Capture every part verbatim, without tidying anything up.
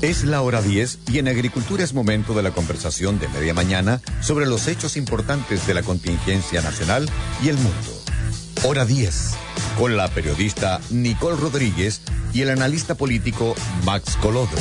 Es la hora diez y en Agricultura es momento de la conversación de media mañana sobre los hechos importantes de la contingencia nacional y el mundo. Hora diez, con la periodista Nicole Rodríguez y el analista político Max Colodro.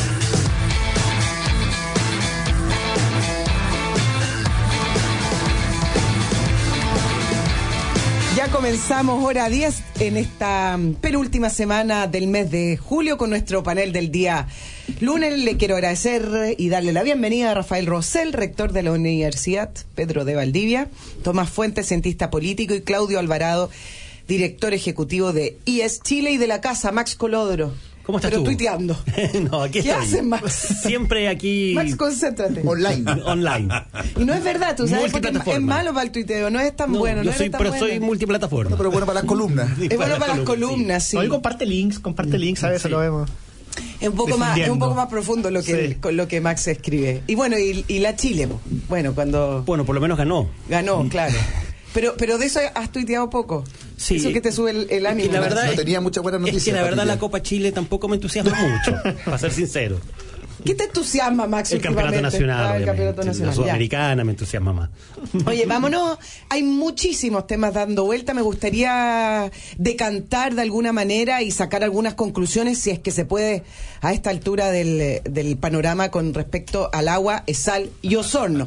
Ya comenzamos hora diez en esta penúltima semana del mes de julio con nuestro panel del día lunes. Le quiero agradecer y darle la bienvenida a Rafael Rosell, rector de la Universidad Pedro de Valdivia, Tomás Fuentes, cientista político, y Claudio Alvarado, director ejecutivo de I E S Chile, y de la casa Max Colodro. ¿Cómo estás Pero tú? tuiteando. No, aquí ¿Qué estoy. haces, Max? Siempre aquí. Max, concéntrate. Online. Online. Y no es verdad, tú sabes, porque es, Multiplataforma. es malo para el tuiteo, no es tan No, bueno. yo no soy, eres tan pero bueno. soy multiplataforma. No, pero bueno para las columnas. Es bueno para las columnas, sí. Hoy comparte links, comparte links, a veces Sí. lo vemos. Es un poco más, es un Difundiendo. poco más profundo lo que Sí. con lo que Max escribe. Y bueno, y, y la Chile, bueno, cuando Bueno, por lo menos ganó. ganó, claro. Pero pero de eso has tuiteado poco. Sí. Eso que te sube el, el ánimo. Y la verdad No es- tenía muchas buenas Es noticias. que la verdad Patricia. la Copa Chile tampoco me entusiasma mucho, para ser sincero. ¿Qué te entusiasma, Max? El campeonato últimamente? nacional, Ah, el obviamente. campeonato nacional. La ya. sudamericana me entusiasma más. Oye, vámonos. Hay muchísimos temas dando vuelta. Me gustaría decantar de alguna manera y sacar algunas conclusiones, si es que se puede, a esta altura del, del panorama con respecto al agua, sal y Osorno.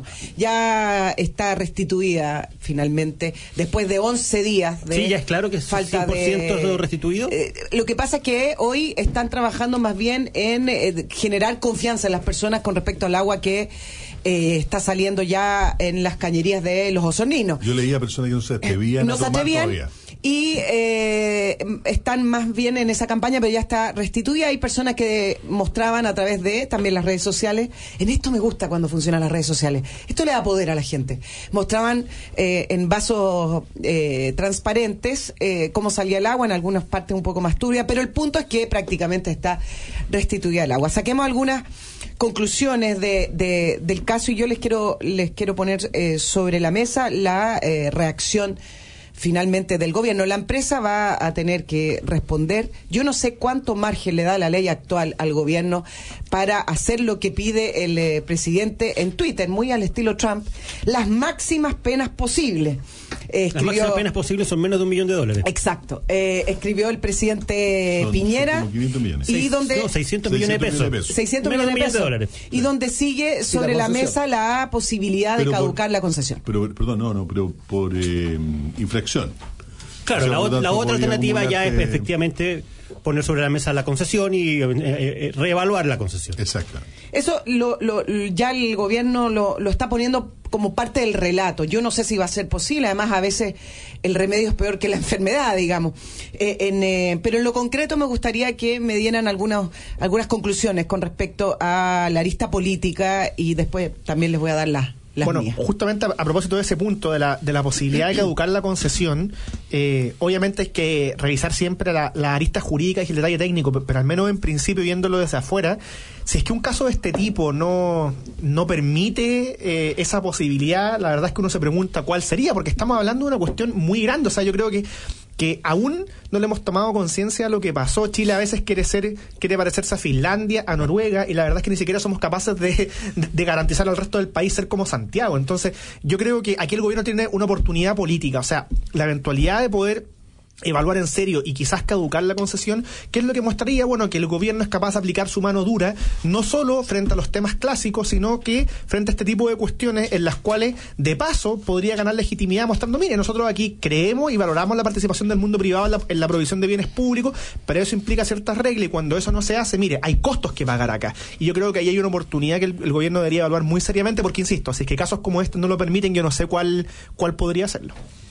Ya está restituida finalmente, después de once días de Sí, ya es claro que es falta cien por ciento de restituido. Eh, lo que pasa es que hoy están trabajando más bien en eh, generar confianza en las personas con respecto al agua que eh, está saliendo ya en las cañerías de los osorninos. Yo leía a personas que no se atrevían No a se tomar atrevían todavía. y eh, están más bien en esa campaña, pero ya está restituida. Hay personas que mostraban a través de también las redes sociales. En esto me gusta cuando funcionan las redes sociales. Esto le da poder a la gente. Mostraban eh, en vasos eh, transparentes eh, cómo salía el agua, en algunas partes un poco más turbia, pero el punto es que prácticamente está restituida el agua. Saquemos algunas conclusiones de, de, del caso, y yo les quiero les quiero poner eh, sobre la mesa la eh, reacción finalmente del gobierno. La empresa va a tener que responder. Yo no sé cuánto margen le da la ley actual al gobierno para hacer lo que pide el eh, presidente en Twitter, muy al estilo Trump, las máximas penas posibles. Eh, Las máximas penas posibles son menos de un millón de dólares. Exacto. Eh, escribió el presidente Son- Piñera. son como quinientos millones. Y Seis- donde no, seiscientos millones de seiscientos pesos. millones de pesos. seiscientos Menos de millones de un millón de pesos. dólares. Y donde sigue sobre la, concesión. mesa la posibilidad de Pero por- caducar la concesión. Pero, perdón, no, no, pero por eh, infracción. Claro, O sea, la, por o- lo la tanto, otra podría alternativa ya es acumularte- efectivamente poner sobre la mesa la concesión y eh, eh, reevaluar la concesión. Exacto. Eso lo, lo, ya el gobierno lo, lo está poniendo como parte del relato. Yo no sé si va a ser posible. Además, a veces el remedio es peor que la enfermedad, digamos. Eh, en, eh, pero en lo concreto me gustaría que me dieran algunas algunas conclusiones con respecto a la arista política, y después también les voy a dar las las Bueno, mías. justamente a, a propósito de ese punto, de la, de la posibilidad de caducar la concesión, eh, obviamente hay que revisar siempre la, la arista jurídica y el detalle técnico, pe- pero al menos en principio, viéndolo desde afuera, si es que un caso de este tipo no, no permite eh, esa posibilidad, la verdad es que uno se pregunta cuál sería, porque estamos hablando de una cuestión muy grande. O sea, yo creo que que aún no le hemos tomado conciencia de lo que pasó. Chile a veces quiere ser, quiere parecerse a Finlandia, a Noruega, y la verdad es que ni siquiera somos capaces de, de, de garantizar al resto del país ser como Santiago. Entonces, yo creo que aquí el gobierno tiene una oportunidad política, o sea, la eventualidad de poder evaluar en serio y quizás caducar la concesión, que es lo que mostraría, bueno, que el gobierno es capaz de aplicar su mano dura, no solo frente a los temas clásicos, sino que frente a este tipo de cuestiones en las cuales, de paso, podría ganar legitimidad mostrando, mire, nosotros aquí creemos y valoramos la participación del mundo privado en la, en la provisión de bienes públicos, pero eso implica ciertas reglas, y cuando eso no se hace, mire, hay costos que pagar acá. Y yo creo que ahí hay una oportunidad que el, el gobierno debería evaluar muy seriamente, porque, insisto, si es que casos como este no lo permiten, yo no sé cuál, cuál podría hacerlo.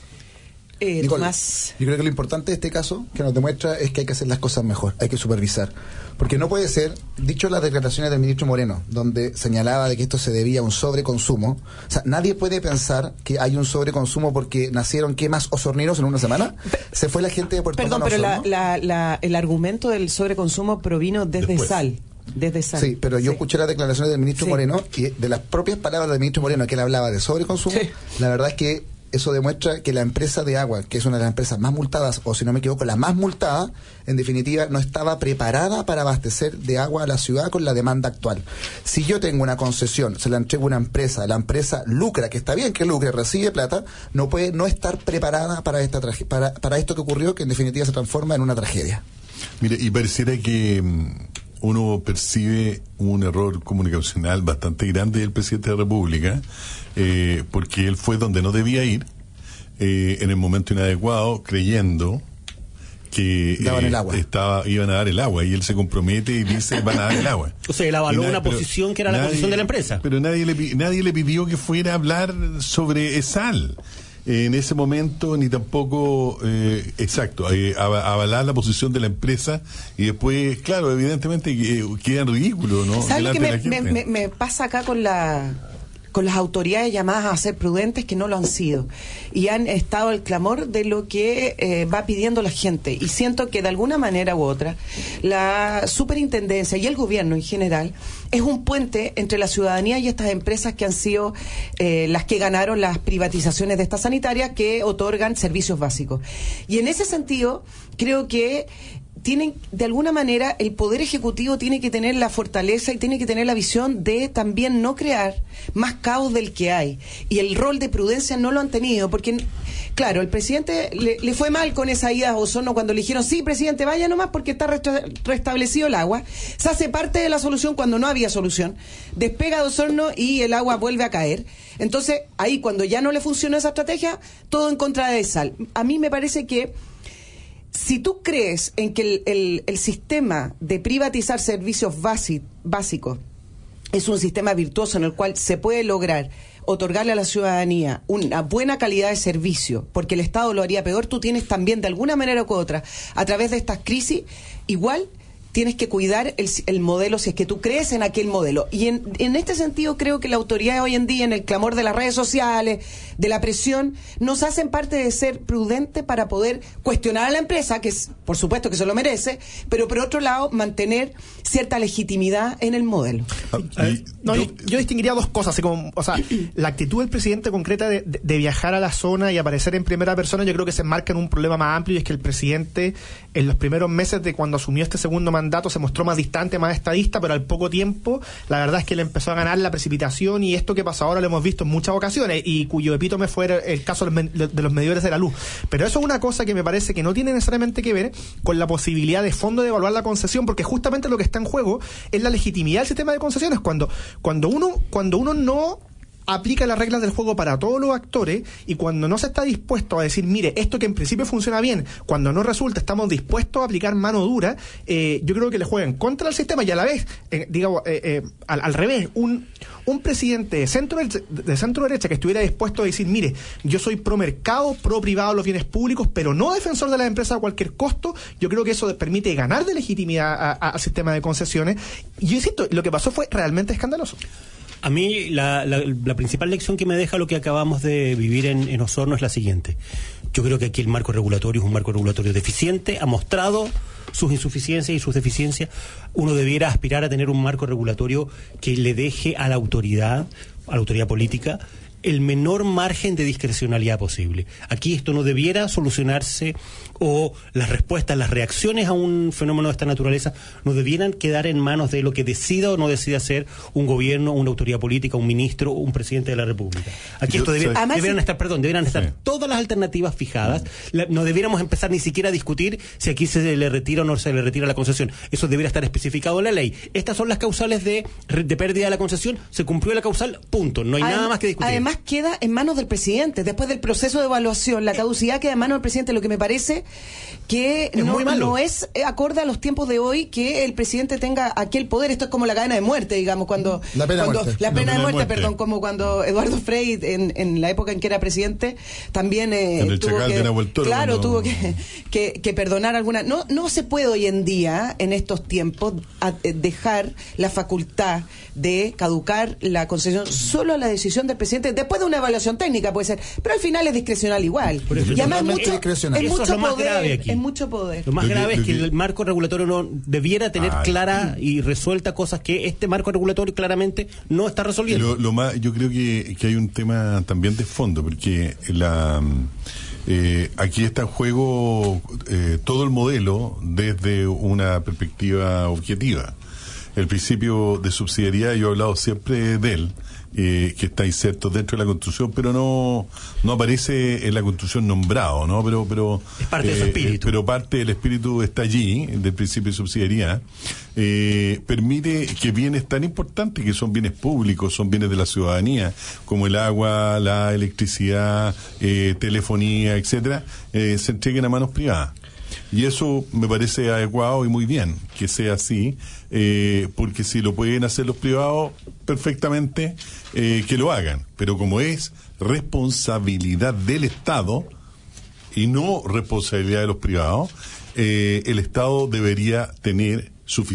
Eh, Nicole, Tomás. yo creo que lo importante de este caso que nos demuestra es que hay que hacer las cosas mejor, hay que supervisar. Porque no puede ser, dicho las declaraciones del ministro Moreno, donde señalaba de que esto se debía a un sobreconsumo, o sea, nadie puede pensar que hay un sobreconsumo porque nacieron, ¿qué más? Osorninos en una semana. Se fue la gente de Puerto Perdón, Montt a pero la, Osorno. la, la, el argumento del sobreconsumo provino desde Después. Sal. Desde Sal. Sí, pero yo Sí. escuché las declaraciones del ministro Sí. Moreno, y de las propias palabras del ministro Moreno, que él hablaba de sobreconsumo, Sí. la verdad es que eso demuestra que la empresa de agua, que es una de las empresas más multadas, o si no me equivoco, la más multada, en definitiva, no estaba preparada para abastecer de agua a la ciudad con la demanda actual. Si yo tengo una concesión, se la entrego a una empresa, la empresa lucra, que está bien que lucre, recibe plata, no puede no estar preparada para esta trage- para, para esto que ocurrió, que en definitiva se transforma en una tragedia. Mire, y pareciera que mm, uno percibe un error comunicacional bastante grande del presidente de la República, eh, porque él fue donde no debía ir, eh, en el momento inadecuado, creyendo que Daban eh, el agua. estaba, iban a dar el agua, y él se compromete y dice van a dar el agua. O sea, él avaló Y nadie- una pero posición que era la nadie- posición de la empresa. Pero nadie le, pi- nadie le pidió que fuera a hablar sobre ESAL. Eh, en ese momento, ni tampoco, eh, exacto, eh, av- avalar la posición de la empresa, y después, claro, evidentemente eh, queda en ridículo, ¿no? ¿Sabes lo que Delante me, de la me, gente. me- me pasa acá con la con las autoridades llamadas a ser prudentes, que no lo han sido y han estado al clamor de lo que eh, va pidiendo la gente, y siento que de alguna manera u otra la superintendencia y el gobierno en general es un puente entre la ciudadanía y estas empresas que han sido eh, las que ganaron las privatizaciones de estas sanitarias que otorgan servicios básicos. Y en ese sentido creo que tienen, de alguna manera, el Poder Ejecutivo tiene que tener la fortaleza y tiene que tener la visión de también no crear más caos del que hay. Y el rol de prudencia no lo han tenido, porque, claro, el presidente le, le fue mal con esa ida a Osorno cuando le dijeron, sí, presidente, vaya nomás porque está resta- restablecido el agua. Se hace parte de la solución cuando no había solución. Despega de Osorno y el agua vuelve a caer. Entonces, ahí cuando ya no le funcionó esa estrategia, todo en contra de Sal. A mí me parece que si tú crees en que el, el, el sistema de privatizar servicios basi- básicos es un sistema virtuoso en el cual se puede lograr otorgarle a la ciudadanía una buena calidad de servicio, porque el Estado lo haría peor, tú tienes también, de alguna manera u otra, a través de estas crisis, igual tienes que cuidar el, el modelo si es que tú crees en aquel modelo. Y en, en este sentido creo que la autoridad hoy en día, en el clamor de las redes sociales, de la presión, nos hacen parte de ser prudente para poder cuestionar a la empresa, que es, por supuesto que se lo merece, pero por otro lado mantener cierta legitimidad en el modelo. Eh, no, yo, yo distinguiría dos cosas, así como, o sea, la actitud del presidente concreta de, de, de viajar a la zona y aparecer en primera persona, yo creo que se enmarca en un problema más amplio, y es que el presidente en los primeros meses de cuando asumió este segundo mandato se mostró más distante, más estadista, pero al poco tiempo la verdad es que le empezó a ganar la precipitación, y esto que pasó ahora lo hemos visto en muchas ocasiones, y cuyo epítome fue el caso de los medidores de la luz. Pero eso es una cosa que me parece que no tiene necesariamente que ver con la posibilidad de fondo de evaluar la concesión, porque justamente lo que está en juego es la legitimidad del sistema de concesiones. Cuando, cuando uno, cuando uno no aplica las reglas del juego para todos los actores, y cuando no se está dispuesto a decir, mire, esto que en principio funciona bien, cuando no resulta, estamos dispuestos a aplicar mano dura, eh, yo creo que le juegan contra el sistema, y a la vez, eh, digamos, eh, eh, al, al revés, un un presidente de centro, de centro derecha que estuviera dispuesto a decir, mire, yo soy pro mercado, pro privado de los bienes públicos, pero no defensor de las empresas a cualquier costo, yo creo que eso permite ganar de legitimidad a, a, al sistema de concesiones. Y yo insisto, lo que pasó fue realmente escandaloso. A mí la, la, la principal lección que me deja lo que acabamos de vivir en, en Osorno es la siguiente. Yo creo que aquí el marco regulatorio es un marco regulatorio deficiente, ha mostrado sus insuficiencias y sus deficiencias. Uno debiera aspirar a tener un marco regulatorio que le deje a la autoridad, a la autoridad política, el menor margen de discrecionalidad posible. Aquí esto no debiera solucionarse, o las respuestas, las reacciones a un fenómeno de esta naturaleza no debieran quedar en manos de lo que decida o no decida hacer un gobierno, una autoridad política, un ministro o un presidente de la República. Aquí Yo, esto debiera, Además, debieran sí. estar, perdón, debieran estar Sí. todas las alternativas fijadas. La- no debiéramos empezar ni siquiera a discutir si aquí se le retira o no se le retira la concesión. Eso debiera estar especificado en la ley. Estas son las causales de, de pérdida de la concesión. Se cumplió la causal, punto. No hay Adem- nada más que discutir. Además queda en manos del presidente. Después del proceso de evaluación, la caducidad queda en manos del presidente, lo que me parece que Es no, muy malo. no es acorde a los tiempos de hoy que el presidente tenga aquel poder. Esto es como la cadena de muerte, digamos, cuando... La pena de cuando- muerte. La La pena de pena de muerte, muerte. perdón, como cuando Eduardo Frei, en, en la época en que era presidente, también eh, En el tuvo Chacal que... de Nahuel Toro, claro, cuando- tuvo que, que, que perdonar alguna... No, no se puede hoy en día, en estos tiempos, a- eh, dejar la facultad de caducar la concesión solo a la decisión del presidente, después de una evaluación técnica puede ser, pero al final es discrecional igual. Por eso, y además es normalmente mucho, discrecional. es Eso es mucho lo más poder, grave aquí. es mucho poder. Lo más Lo que- grave lo es que que- el marco regulatorio no debiera tener Ay. clara y resuelta cosas que este marco regulatorio claramente no está resolviendo. Lo, lo más, yo creo que, que hay un tema también de fondo, porque la eh, aquí está en juego eh, todo el modelo desde una perspectiva objetiva. El principio de subsidiariedad, yo he hablado siempre de él, eh, que está inserto dentro de la Constitución, pero no no aparece en la Constitución nombrado, ¿no? Pero pero Es parte de su espíritu. Pero parte del espíritu está allí, del principio de subsidiariedad. Eh, permite que bienes tan importantes, que son bienes públicos, son bienes de la ciudadanía, como el agua, la electricidad, eh, telefonía, etcétera, eh, se entreguen a manos privadas. Y eso me parece adecuado y muy bien que sea así, eh, porque si lo pueden hacer los privados, perfectamente eh, que lo hagan. Pero como es responsabilidad del Estado y no responsabilidad de los privados, eh, el Estado debería tener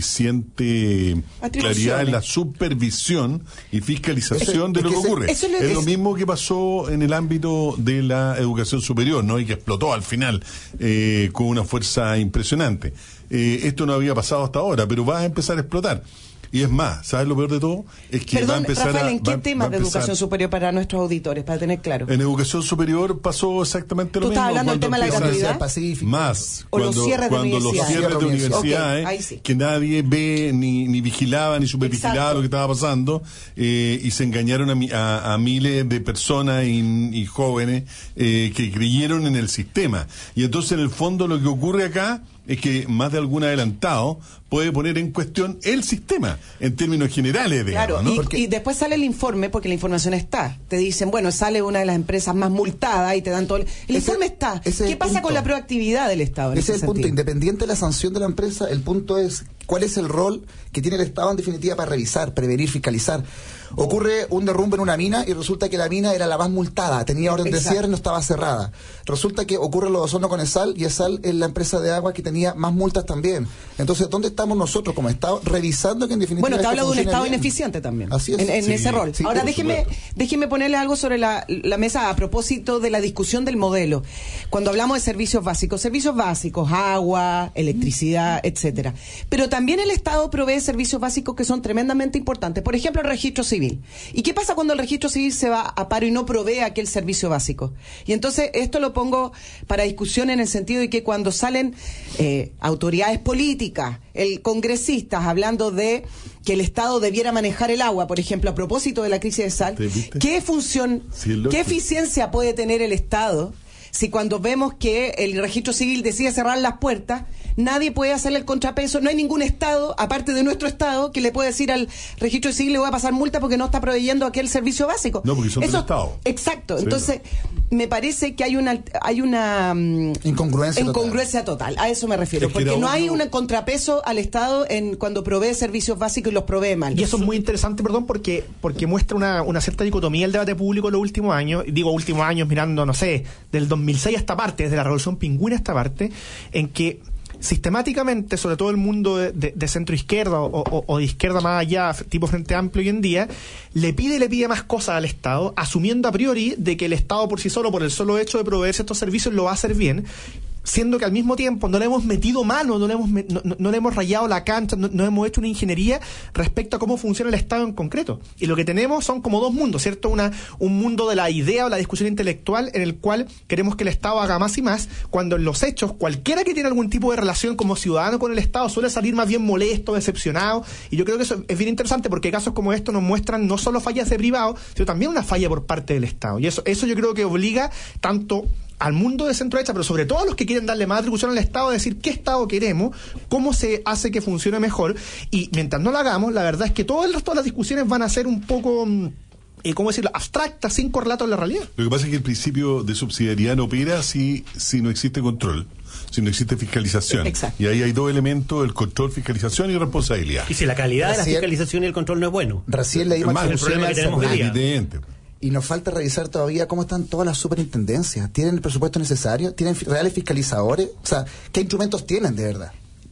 suficiente claridad en la supervisión y fiscalización Eso- de es lo que que ese- ocurre. eso le- es lo es- mismo que pasó en el ámbito de la educación superior, ¿no? Y que explotó al final eh, con una fuerza impresionante. Eh, esto no había pasado hasta ahora, pero va a empezar a explotar. Y es más, ¿sabes lo peor de todo? Es que va a Perdón, empezar Rafael, a... ¿en qué va- temas va a de empezar- educación superior para nuestros auditores, para tener claro? En educación superior pasó exactamente lo ¿Tú mismo. estás hablando del cuando tema de la empiezan- gratuidad? Universidad Pacífica. Más, O los cuando, cierres de cuando los universidades. cierres de Ok, universidades, ahí sí. que nadie ve, ni, ni vigilaba, ni supervigilaba Exacto. lo que estaba pasando, eh, y se engañaron a, mi- a, a miles de personas y, y jóvenes eh, que creyeron en el sistema. Y entonces, en el fondo, lo que ocurre acá es que más de algún adelantado puede poner en cuestión el sistema, en términos generales, digamos, Claro, ¿no? y, Porque- y después sale el informe, porque la información está. Te dicen, bueno, sale una de las empresas más multadas y te dan todo. El, el Ese- informe está. ese es ¿Qué el pasa punto. con la proactividad del Estado? En Ese ese es el punto. sentido? Independiente de la sanción de la empresa, el punto es cuál es el rol que tiene el Estado en definitiva para revisar, prevenir, fiscalizar. Ocurre un derrumbe en una mina y resulta que la mina era la más multada, tenía orden de Exacto. cierre y no estaba cerrada. Resulta que ocurre lo de Osorno con ESAL y ESAL es la empresa de agua que tenía más multas también. Entonces, ¿dónde estamos nosotros como Estado revisando que en definitiva Bueno, te esto habla de un funcione Estado bien? ineficiente también. Así es. En, en Sí, ese rol. sí, Ahora, por déjeme, supuesto. déjeme ponerle algo sobre la, la mesa a propósito de la discusión del modelo. Cuando hablamos de servicios básicos, servicios básicos, agua, electricidad, etcétera. Pero también el Estado provee servicios básicos que son tremendamente importantes. Por ejemplo, el registro civil. ¿Y qué pasa cuando el registro civil se va a paro y no provee aquel servicio básico? Y entonces, esto lo pongo para discusión en el sentido de que cuando salen eh, autoridades políticas, el congresistas hablando de que el Estado debiera manejar el agua, por ejemplo, a propósito de la crisis de sal, ¿Te viste? ¿qué función, Sí, es lógico. qué eficiencia puede tener el Estado si cuando vemos que el registro civil decide cerrar las puertas, nadie puede hacerle el contrapeso? No hay ningún Estado, aparte de nuestro Estado, que le puede decir al registro civil le voy a pasar multa porque no está proveyendo aquel servicio básico. No, porque son del Estado. Exacto. Sí. Entonces, me parece que hay una hay una mm, Incongruencia total. incongruencia total. A eso me refiero. Es que Porque era no hay obvio- un contrapeso al Estado en cuando provee servicios básicos y los provee mal. Y eso es muy interesante, perdón, porque porque muestra una, una cierta dicotomía el debate público en los últimos años. Digo últimos años mirando, no sé, del dos mil seis a esta parte, desde la Revolución Pingüina a esta parte, en que sistemáticamente, sobre todo el mundo de, de, de centro izquierda o, o, o de izquierda más allá, tipo Frente Amplio hoy en día, le pide y le pide más cosas al Estado, asumiendo a priori de que el Estado por sí solo, por el solo hecho de proveerse estos servicios, lo va a hacer bien, siendo que al mismo tiempo no le hemos metido mano, no le hemos, no, no, no le hemos rayado la cancha, no, no hemos hecho una ingeniería respecto a cómo funciona el Estado en concreto. Y lo que tenemos son como dos mundos, ¿cierto? Una, un mundo de la idea o la discusión intelectual en el cual queremos que el Estado haga más y más, cuando en los hechos cualquiera que tiene algún tipo de relación como ciudadano con el Estado suele salir más bien molesto, decepcionado. Y yo creo que eso es bien interesante porque casos como estos nos muestran no solo fallas de privado, sino también una falla por parte del Estado. Y eso, eso yo creo que obliga tanto al mundo de centro derecha, pero sobre todo a los que quieren darle más atribución al Estado, a decir qué Estado queremos, cómo se hace que funcione mejor, y mientras no lo hagamos, la verdad es que todo el resto de las discusiones van a ser un poco, eh, ¿cómo decirlo?, abstractas, sin correlato en la realidad. Lo que pasa es que el principio de subsidiariedad no opera si, si no existe control, si no existe fiscalización. Exacto. Y ahí hay dos elementos, el control, fiscalización y responsabilidad. Y si la calidad de la Así es. fiscalización y el control no es bueno. Recién leímos Hermano, el problema que tenemos hoy Es día. evidente. y nos falta revisar todavía cómo están todas las superintendencias. ¿Tienen el presupuesto necesario? ¿Tienen fi- reales fiscalizadores? O sea, ¿qué instrumentos tienen de verdad?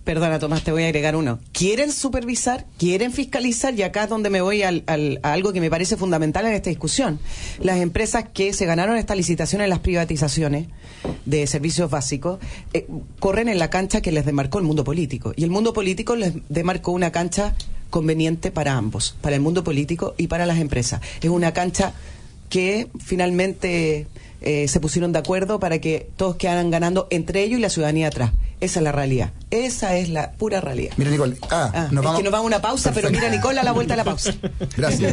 Perdona, Tomás, te voy a agregar uno. Quieren supervisar, quieren fiscalizar, y acá es donde me voy al, al, a algo que me parece fundamental en esta discusión. Las empresas que se ganaron esta licitación en las privatizaciones de servicios básicos eh, corren en la cancha que les demarcó el mundo político. Y el mundo político les demarcó una cancha conveniente para ambos, para el mundo político y para las empresas. Es una cancha que finalmente eh, se pusieron de acuerdo para que todos quedaran ganando entre ellos y la ciudadanía atrás. Esa es la realidad. Esa es la pura realidad. Mira, Nicole. Ah, ah, nos es vamos... que nos vamos a una pausa, Perfecto. pero mira, Nicole, a la vuelta de la pausa. Gracias.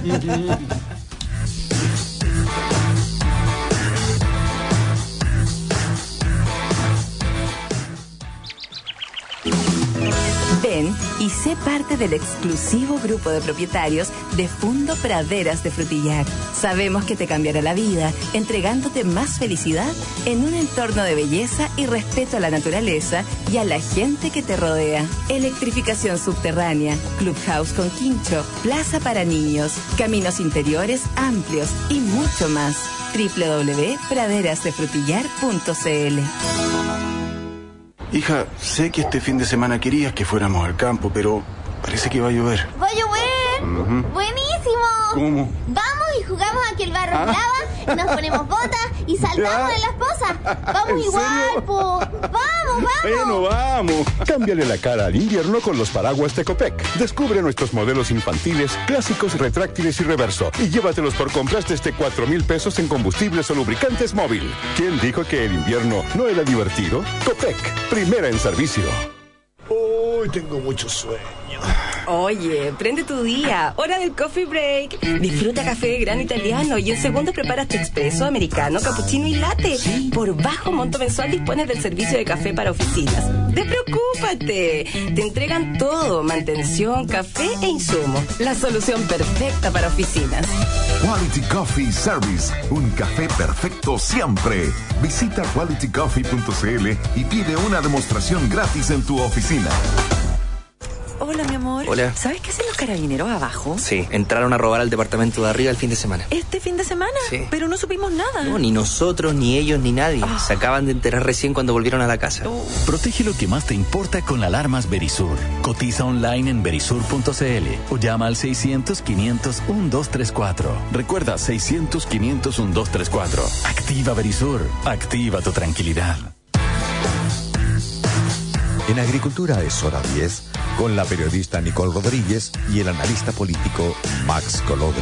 Ven y sé parte del exclusivo grupo de propietarios de Fundo Praderas de Frutillar. Sabemos que te cambiará la vida, entregándote más felicidad en un entorno de belleza y respeto a la naturaleza y a la gente que te rodea. Electrificación subterránea, clubhouse con quincho, plaza para niños, caminos interiores amplios y mucho más. doble u doble u doble u punto praderas de frutillar punto c l. Hija, sé que este fin de semana querías que fuéramos al campo, pero parece que va a llover. ¡Va a llover! Uh-huh. ¡Buenísimo! ¿Cómo? Vamos y jugamos a que el barro Ah. lava, nos ponemos botas y saltamos Ya. en las pozas. ¡Vamos ¿En igual, serio? po! ¡Vamos, vamos! Bueno, vamos. Cámbiale la cara al invierno con los paraguas Tecopec. Descubre nuestros modelos infantiles, clásicos, retráctiles y reverso. Y llévatelos por compras desde cuatro mil pesos en combustibles o lubricantes móvil. ¿Quién dijo que el invierno no era divertido? Copec, primera en servicio. Uy, tengo mucho sueño. Oye, prende tu día. Hora del coffee break. Disfruta café de grano italiano y en segundo preparas tu expreso, americano, cappuccino y latte. Por bajo monto mensual dispones del servicio de café para oficinas. ¡Despreocúpate! Te entregan todo, mantención, café e insumos. La solución perfecta para oficinas. Quality Coffee Service, un café perfecto siempre. Visita quality coffee punto c l y pide una demostración gratis en tu oficina. Hola, mi amor. Hola. ¿Sabes qué hacen los carabineros abajo? Sí, entraron a robar al departamento de arriba el fin de semana. ¿Este fin de semana? Sí. Pero no supimos nada. No, ni nosotros, ni ellos, ni nadie. Oh. Se acaban de enterar recién cuando volvieron a la casa. Oh. Protege lo que más te importa con alarmas Verisur. Cotiza online en verisur punto c l o llama al seiscientos, quinientos, doce treinta y cuatro. Recuerda, seiscientos, quinientos, doce treinta y cuatro. Activa Verisur. Activa tu tranquilidad. En Agricultura es hora diez, con la periodista Nicole Rodríguez y el analista político Max Colodro.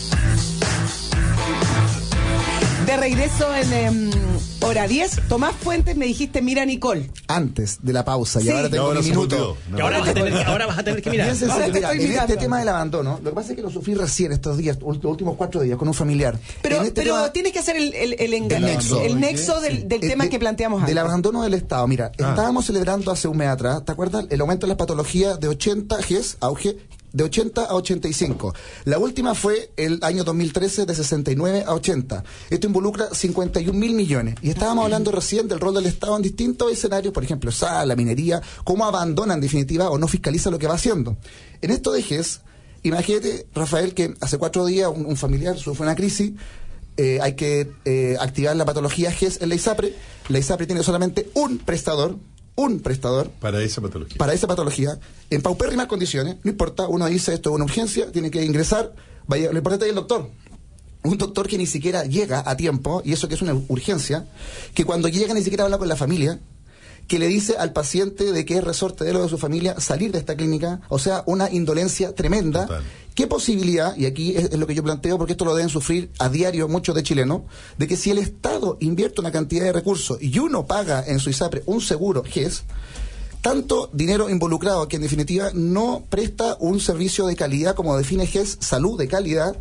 De regreso en eh, hora diez, Tomás Fuentes, me dijiste, mira, Nicole. Antes de la pausa, y Sí. ahora tengo Ahora un se minuto. volvió. No. Y ahora vas a tener, ahora vas a tener que mirar. Bien sencillo, Ahora te mira, estoy en mirando. este tema del abandono, lo que pasa es que lo sufrí recién estos días, ult- los últimos cuatro días, con un familiar. Pero, En este pero tema- tienes que hacer el, el, el, enga- El nexo. el nexo del, del Eh, tema de- que planteamos Del antes. abandono del Estado. Mira, Ah. estábamos celebrando hace un mes atrás, ¿te acuerdas? El aumento de las patologías de ochenta G E S, auge, de ochenta a ochenta y cinco. La última fue el año dos mil trece de sesenta y nueve a ochenta. Esto involucra cincuenta y un mil millones. Y estábamos hablando recién del rol del Estado en distintos escenarios, por ejemplo, S A, la minería, cómo abandona en definitiva o no fiscaliza lo que va haciendo. En esto de G E S, imagínate, Rafael, que hace cuatro días un, un familiar sufre una crisis. Eh, hay que eh, activar la patología G E S en la ISAPRE. La ISAPRE tiene solamente un prestador, un prestador Para esa patología. para esa patología, en paupérrimas condiciones, no importa, uno dice esto es una urgencia, tiene que ingresar, vaya, lo importante es el doctor. Un doctor que ni siquiera llega a tiempo, y eso que es una urgencia, que cuando llega ni siquiera habla con la familia, que le dice al paciente de que es resorte de lo de su familia salir de esta clínica, o sea, una indolencia tremenda. Total. ¿Qué posibilidad, y aquí es, es lo que yo planteo, porque esto lo deben sufrir a diario muchos de chilenos, de que si el Estado invierte una cantidad de recursos y uno paga en su ISAPRE un seguro G E S, tanto dinero involucrado que en definitiva no presta un servicio de calidad como define G E S, salud de calidad,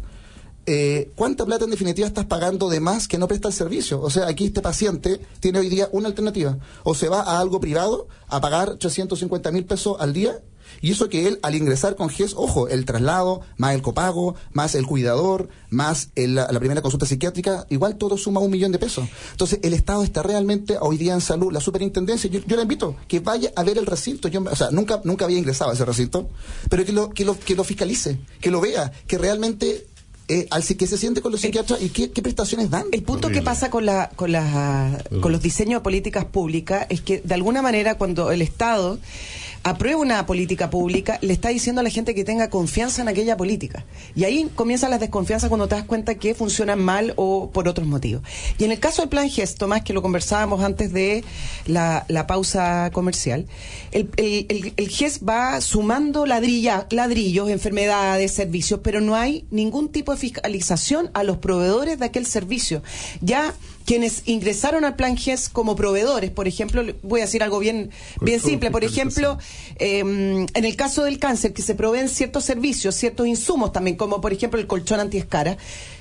eh, ¿cuánta plata en definitiva estás pagando de más que no presta el servicio? O sea, aquí este paciente tiene hoy día una alternativa, o se va a algo privado a pagar trescientos cincuenta mil pesos al día, y eso que él al ingresar con G E S, ojo, el traslado, más el copago, más el cuidador, más el, la, la primera consulta psiquiátrica, igual todo suma un millón de pesos. Entonces el Estado está realmente hoy día en salud, la superintendencia, yo, yo le invito que vaya a ver el recinto, yo, o sea, nunca, nunca había ingresado a ese recinto, pero que lo, que lo, que lo fiscalice, que lo vea, que realmente eh, al que se siente con los psiquiatras y qué, qué prestaciones dan. El punto Horrible. que pasa con, la, con, las, con los diseños de políticas públicas es que de alguna manera cuando el Estado aprueba una política pública, le está diciendo a la gente que tenga confianza en aquella política. Y ahí comienzan las desconfianzas cuando te das cuenta que funcionan mal o por otros motivos. Y en el caso del plan G E S, Tomás, que lo conversábamos antes de la, la pausa comercial, el, el, el, el G E S va sumando ladrilla, ladrillos, enfermedades, servicios, pero no hay ningún tipo de fiscalización a los proveedores de aquel servicio. Ya quienes ingresaron al plan G E S como proveedores, por ejemplo, voy a decir algo bien, bien simple, por ejemplo, eh, en el caso del cáncer, que se proveen ciertos servicios, ciertos insumos también, como por ejemplo el colchón antiescara.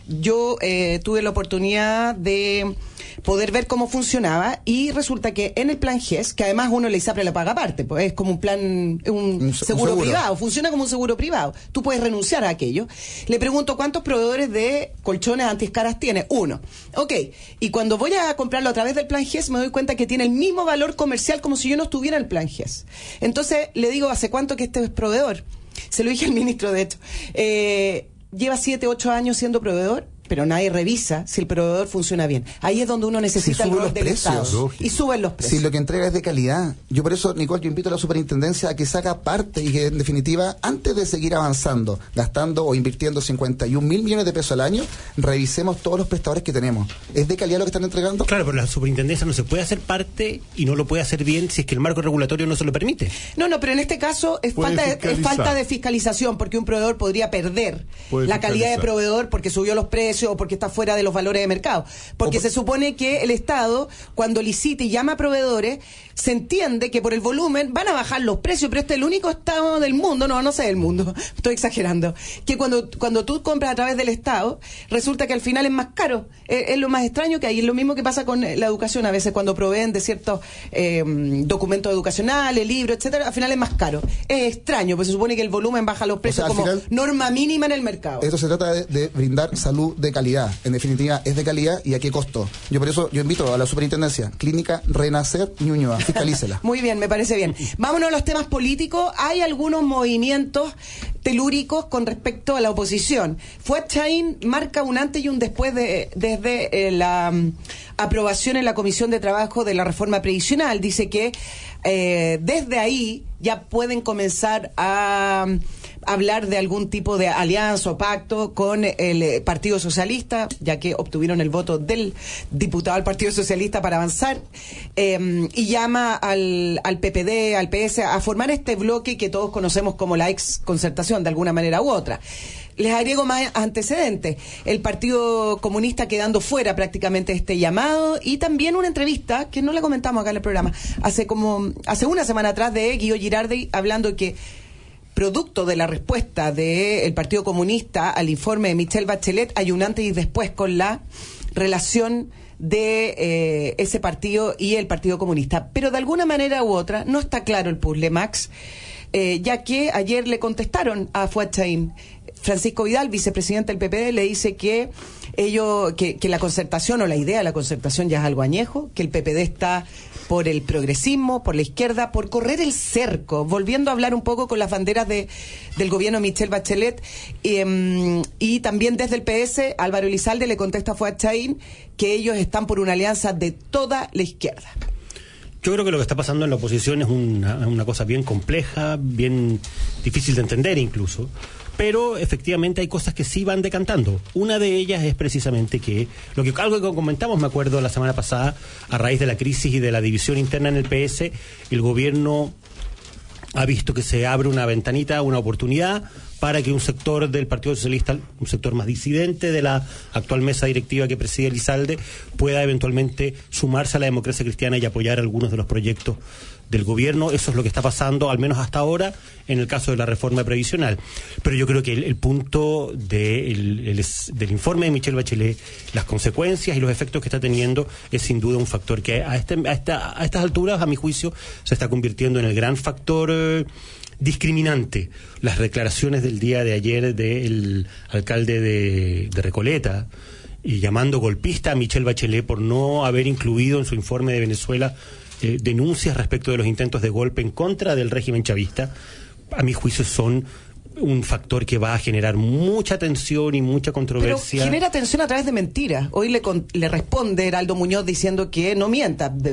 Yo eh, tuve la oportunidad de poder ver cómo funcionaba y resulta que en el plan G E S, que además uno le ISAPRE la paga aparte, pues es como un plan, un, un seguro, seguro privado, funciona como un seguro privado, tú puedes renunciar a aquello. Le pregunto cuántos proveedores de colchones antiescaras tiene. Uno. Ok, y cuando voy a comprarlo a través del plan G E S me doy cuenta que tiene el mismo valor comercial como si yo no estuviera en el plan G E S. Entonces le digo, ¿hace cuánto que este es proveedor? Se lo dije al ministro, de hecho. Eh, lleva siete, ocho años siendo proveedor, pero nadie revisa si el proveedor funciona bien. Ahí es donde uno necesita si el rol los del precios, Estado. lógico. Y suben los precios. Si lo que entrega es de calidad. Yo por eso, Nicole, yo invito a la superintendencia a que se haga parte y que, en definitiva, antes de seguir avanzando, gastando o invirtiendo cincuenta y un mil millones de pesos al año, revisemos todos los prestadores que tenemos. ¿Es de calidad lo que están entregando? Claro, pero la superintendencia no se puede hacer parte y no lo puede hacer bien si es que el marco regulatorio no se lo permite. No, no, pero en este caso es, falta de, es falta de fiscalización, porque un proveedor podría perder puede la calidad de proveedor porque subió los precios o porque está fuera de los valores de mercado. Porque o se supone que el Estado, cuando licita y llama a proveedores, se entiende que por el volumen van a bajar los precios, pero este es el único Estado del mundo, no, no sé del mundo, estoy exagerando, que cuando, cuando tú compras a través del Estado, resulta que al final es más caro. Es, es lo más extraño que hay. Es lo mismo que pasa con la educación, a veces cuando proveen de ciertos eh, documentos educacionales, libros, etcétera, al final es más caro. Es extraño, pues se supone que el volumen baja los precios, o sea, como final, norma mínima en el mercado. Esto se trata de, de brindar salud de calidad. En definitiva, es de calidad y a qué costo. Yo por eso yo invito a la superintendencia, Clínica Renacer Ñuñoa, fiscalícela. Muy bien, me parece bien. Vámonos a los temas políticos. Hay algunos movimientos telúricos con respecto a la oposición. Fuad Chahín marca un antes y un después de, desde eh, la um, aprobación en la Comisión de Trabajo de la reforma previsional. Dice que eh, desde ahí ya pueden comenzar a um, hablar de algún tipo de alianza o pacto con el Partido Socialista, ya que obtuvieron el voto del diputado del Partido Socialista para avanzar, eh, y llama al, al P P D, al P S, a formar este bloque que todos conocemos como la ex concertación, de alguna manera u otra. Les agrego más antecedentes. El Partido Comunista quedando fuera prácticamente de este llamado, y también una entrevista que no la comentamos acá en el programa, hace como hace una semana atrás, de Guido Girardi, hablando que producto de la respuesta del Partido Comunista al informe de Michelle Bachelet, hay un antes y después con la relación de eh, ese partido y el Partido Comunista. Pero de alguna manera u otra no está claro el puzzle, Max, eh, ya que ayer le contestaron a Fuad Chahín. Francisco Vidal, vicepresidente del P P D, le dice que ello, que, que la concertación o la idea de la concertación ya es algo añejo, que el P P D está por el progresismo, por la izquierda, por correr el cerco, volviendo a hablar un poco con las banderas de, del gobierno de Michelle Bachelet, eh, y también desde el P S, Álvaro Elizalde le contesta a Fuad Chahín que ellos están por una alianza de toda la izquierda. Yo creo que lo que está pasando en la oposición es una, una cosa bien compleja, bien difícil de entender incluso, pero efectivamente hay cosas que sí van decantando. Una de ellas es precisamente que, lo que algo que comentamos, me acuerdo, la semana pasada, a raíz de la crisis y de la división interna en el P S, el gobierno ha visto que se abre una ventanita, una oportunidad para que un sector del Partido Socialista, un sector más disidente de la actual mesa directiva que preside Elizalde, pueda eventualmente sumarse a la democracia cristiana y apoyar algunos de los proyectos del gobierno. Eso es lo que está pasando, al menos hasta ahora, en el caso de la reforma previsional. Pero yo creo que el, el punto de el, el, del informe de Michelle Bachelet, las consecuencias y los efectos que está teniendo, es sin duda un factor que a, este, a, esta, a estas alturas, a mi juicio, se está convirtiendo en el gran factor eh, discriminante. Las declaraciones del día de ayer del alcalde de, de Recoleta, y llamando golpista a Michelle Bachelet por no haber incluido en su informe de Venezuela Eh, denuncias respecto de los intentos de golpe en contra del régimen chavista, a mi juicio son un factor que va a generar mucha tensión y mucha controversia. Pero genera tensión a través de mentiras. Hoy le, con, le responde Heraldo Muñoz diciendo que no mienta. De,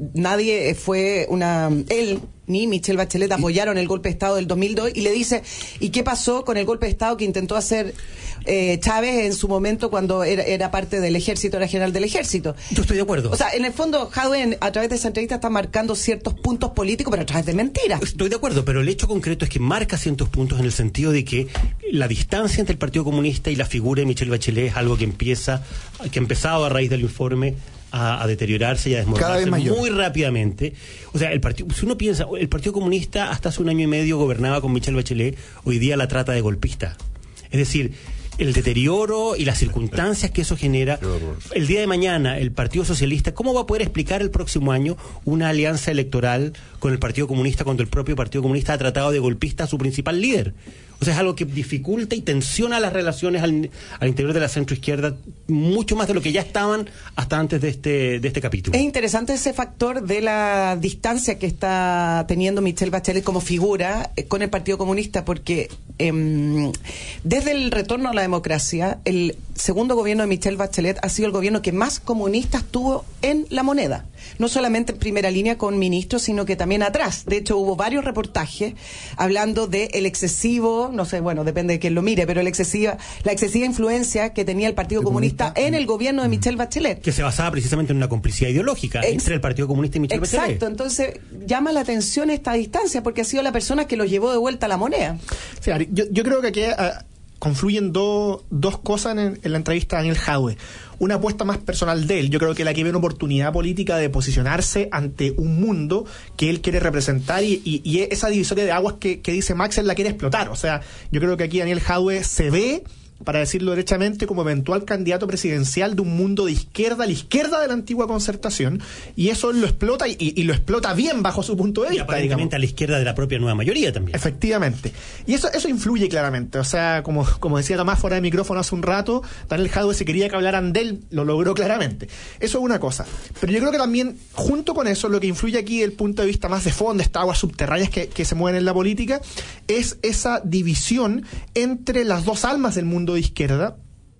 nadie fue una... Él ni Michelle Bachelet apoyaron el golpe de Estado del dos mil dos, y le dice, ¿y qué pasó con el golpe de Estado que intentó hacer eh, Chávez en su momento cuando era, era parte del ejército, era general del ejército? Yo estoy de acuerdo. O sea, en el fondo, Jadwe, a través de esa entrevista, está marcando ciertos puntos políticos, pero a través de mentiras. Estoy de acuerdo, pero el hecho concreto es que marca ciertos puntos en el sentido de que la distancia entre el Partido Comunista y la figura de Michelle Bachelet es algo que empieza, que ha empezado a raíz del informe A, a deteriorarse y a desmoronarse muy rápidamente. O sea, el partido, si uno piensa, el Partido Comunista hasta hace un año y medio gobernaba con Michelle Bachelet, hoy día la trata de golpista. Es decir, el deterioro y las circunstancias que eso genera. El día de mañana, el Partido Socialista, ¿cómo va a poder explicar el próximo año una alianza electoral con el Partido Comunista cuando el propio Partido Comunista ha tratado de golpista a su principal líder? O sea, es algo que dificulta y tensiona las relaciones al, al interior de la centroizquierda mucho más de lo que ya estaban hasta antes de este de este capítulo. Es interesante ese factor de la distancia que está teniendo Michelle Bachelet como figura eh, con el Partido Comunista, porque eh, desde el retorno a la democracia, el segundo gobierno de Michelle Bachelet ha sido el gobierno que más comunistas tuvo en la moneda. No solamente en primera línea con ministros, sino que también atrás. De hecho, hubo varios reportajes hablando del excesivo, no sé, bueno, depende de quién lo mire, pero el excesiva, la excesiva influencia que tenía el Partido Comunista, Comunista en el gobierno de Michelle Bachelet. Que se basaba precisamente en una complicidad ideológica Ex entre el Partido Comunista y Michelle exacto, Bachelet. Exacto, entonces llama la atención esta distancia porque ha sido la persona que los llevó de vuelta a la moneda. Sí, yo, yo creo que aquí uh, confluyen do, dos cosas en, en la entrevista de Daniel Jadwe. Una apuesta más personal de él. Yo creo que la que ve una oportunidad política de posicionarse ante un mundo que él quiere representar y, y, y esa divisoria de aguas que, que dice Max, él la quiere explotar. O sea, yo creo que aquí Daniel Jadwe se ve, para decirlo derechamente, como eventual candidato presidencial de un mundo de izquierda, a la izquierda de la antigua Concertación, y eso lo explota y, y lo explota bien bajo su punto de vista. Y aparentemente digamos. A la izquierda de la propia nueva mayoría también. Efectivamente. Y eso eso influye claramente. O sea, como, como decía Tomás fuera de micrófono hace un rato, Daniel Jadwe, si quería que hablaran de él, lo logró claramente. Eso es una cosa. Pero yo creo que también, junto con eso, lo que influye aquí, el punto de vista más de fondo, estas aguas subterráneas que, que se mueven en la política, es esa división entre las dos almas del mundo de izquierda,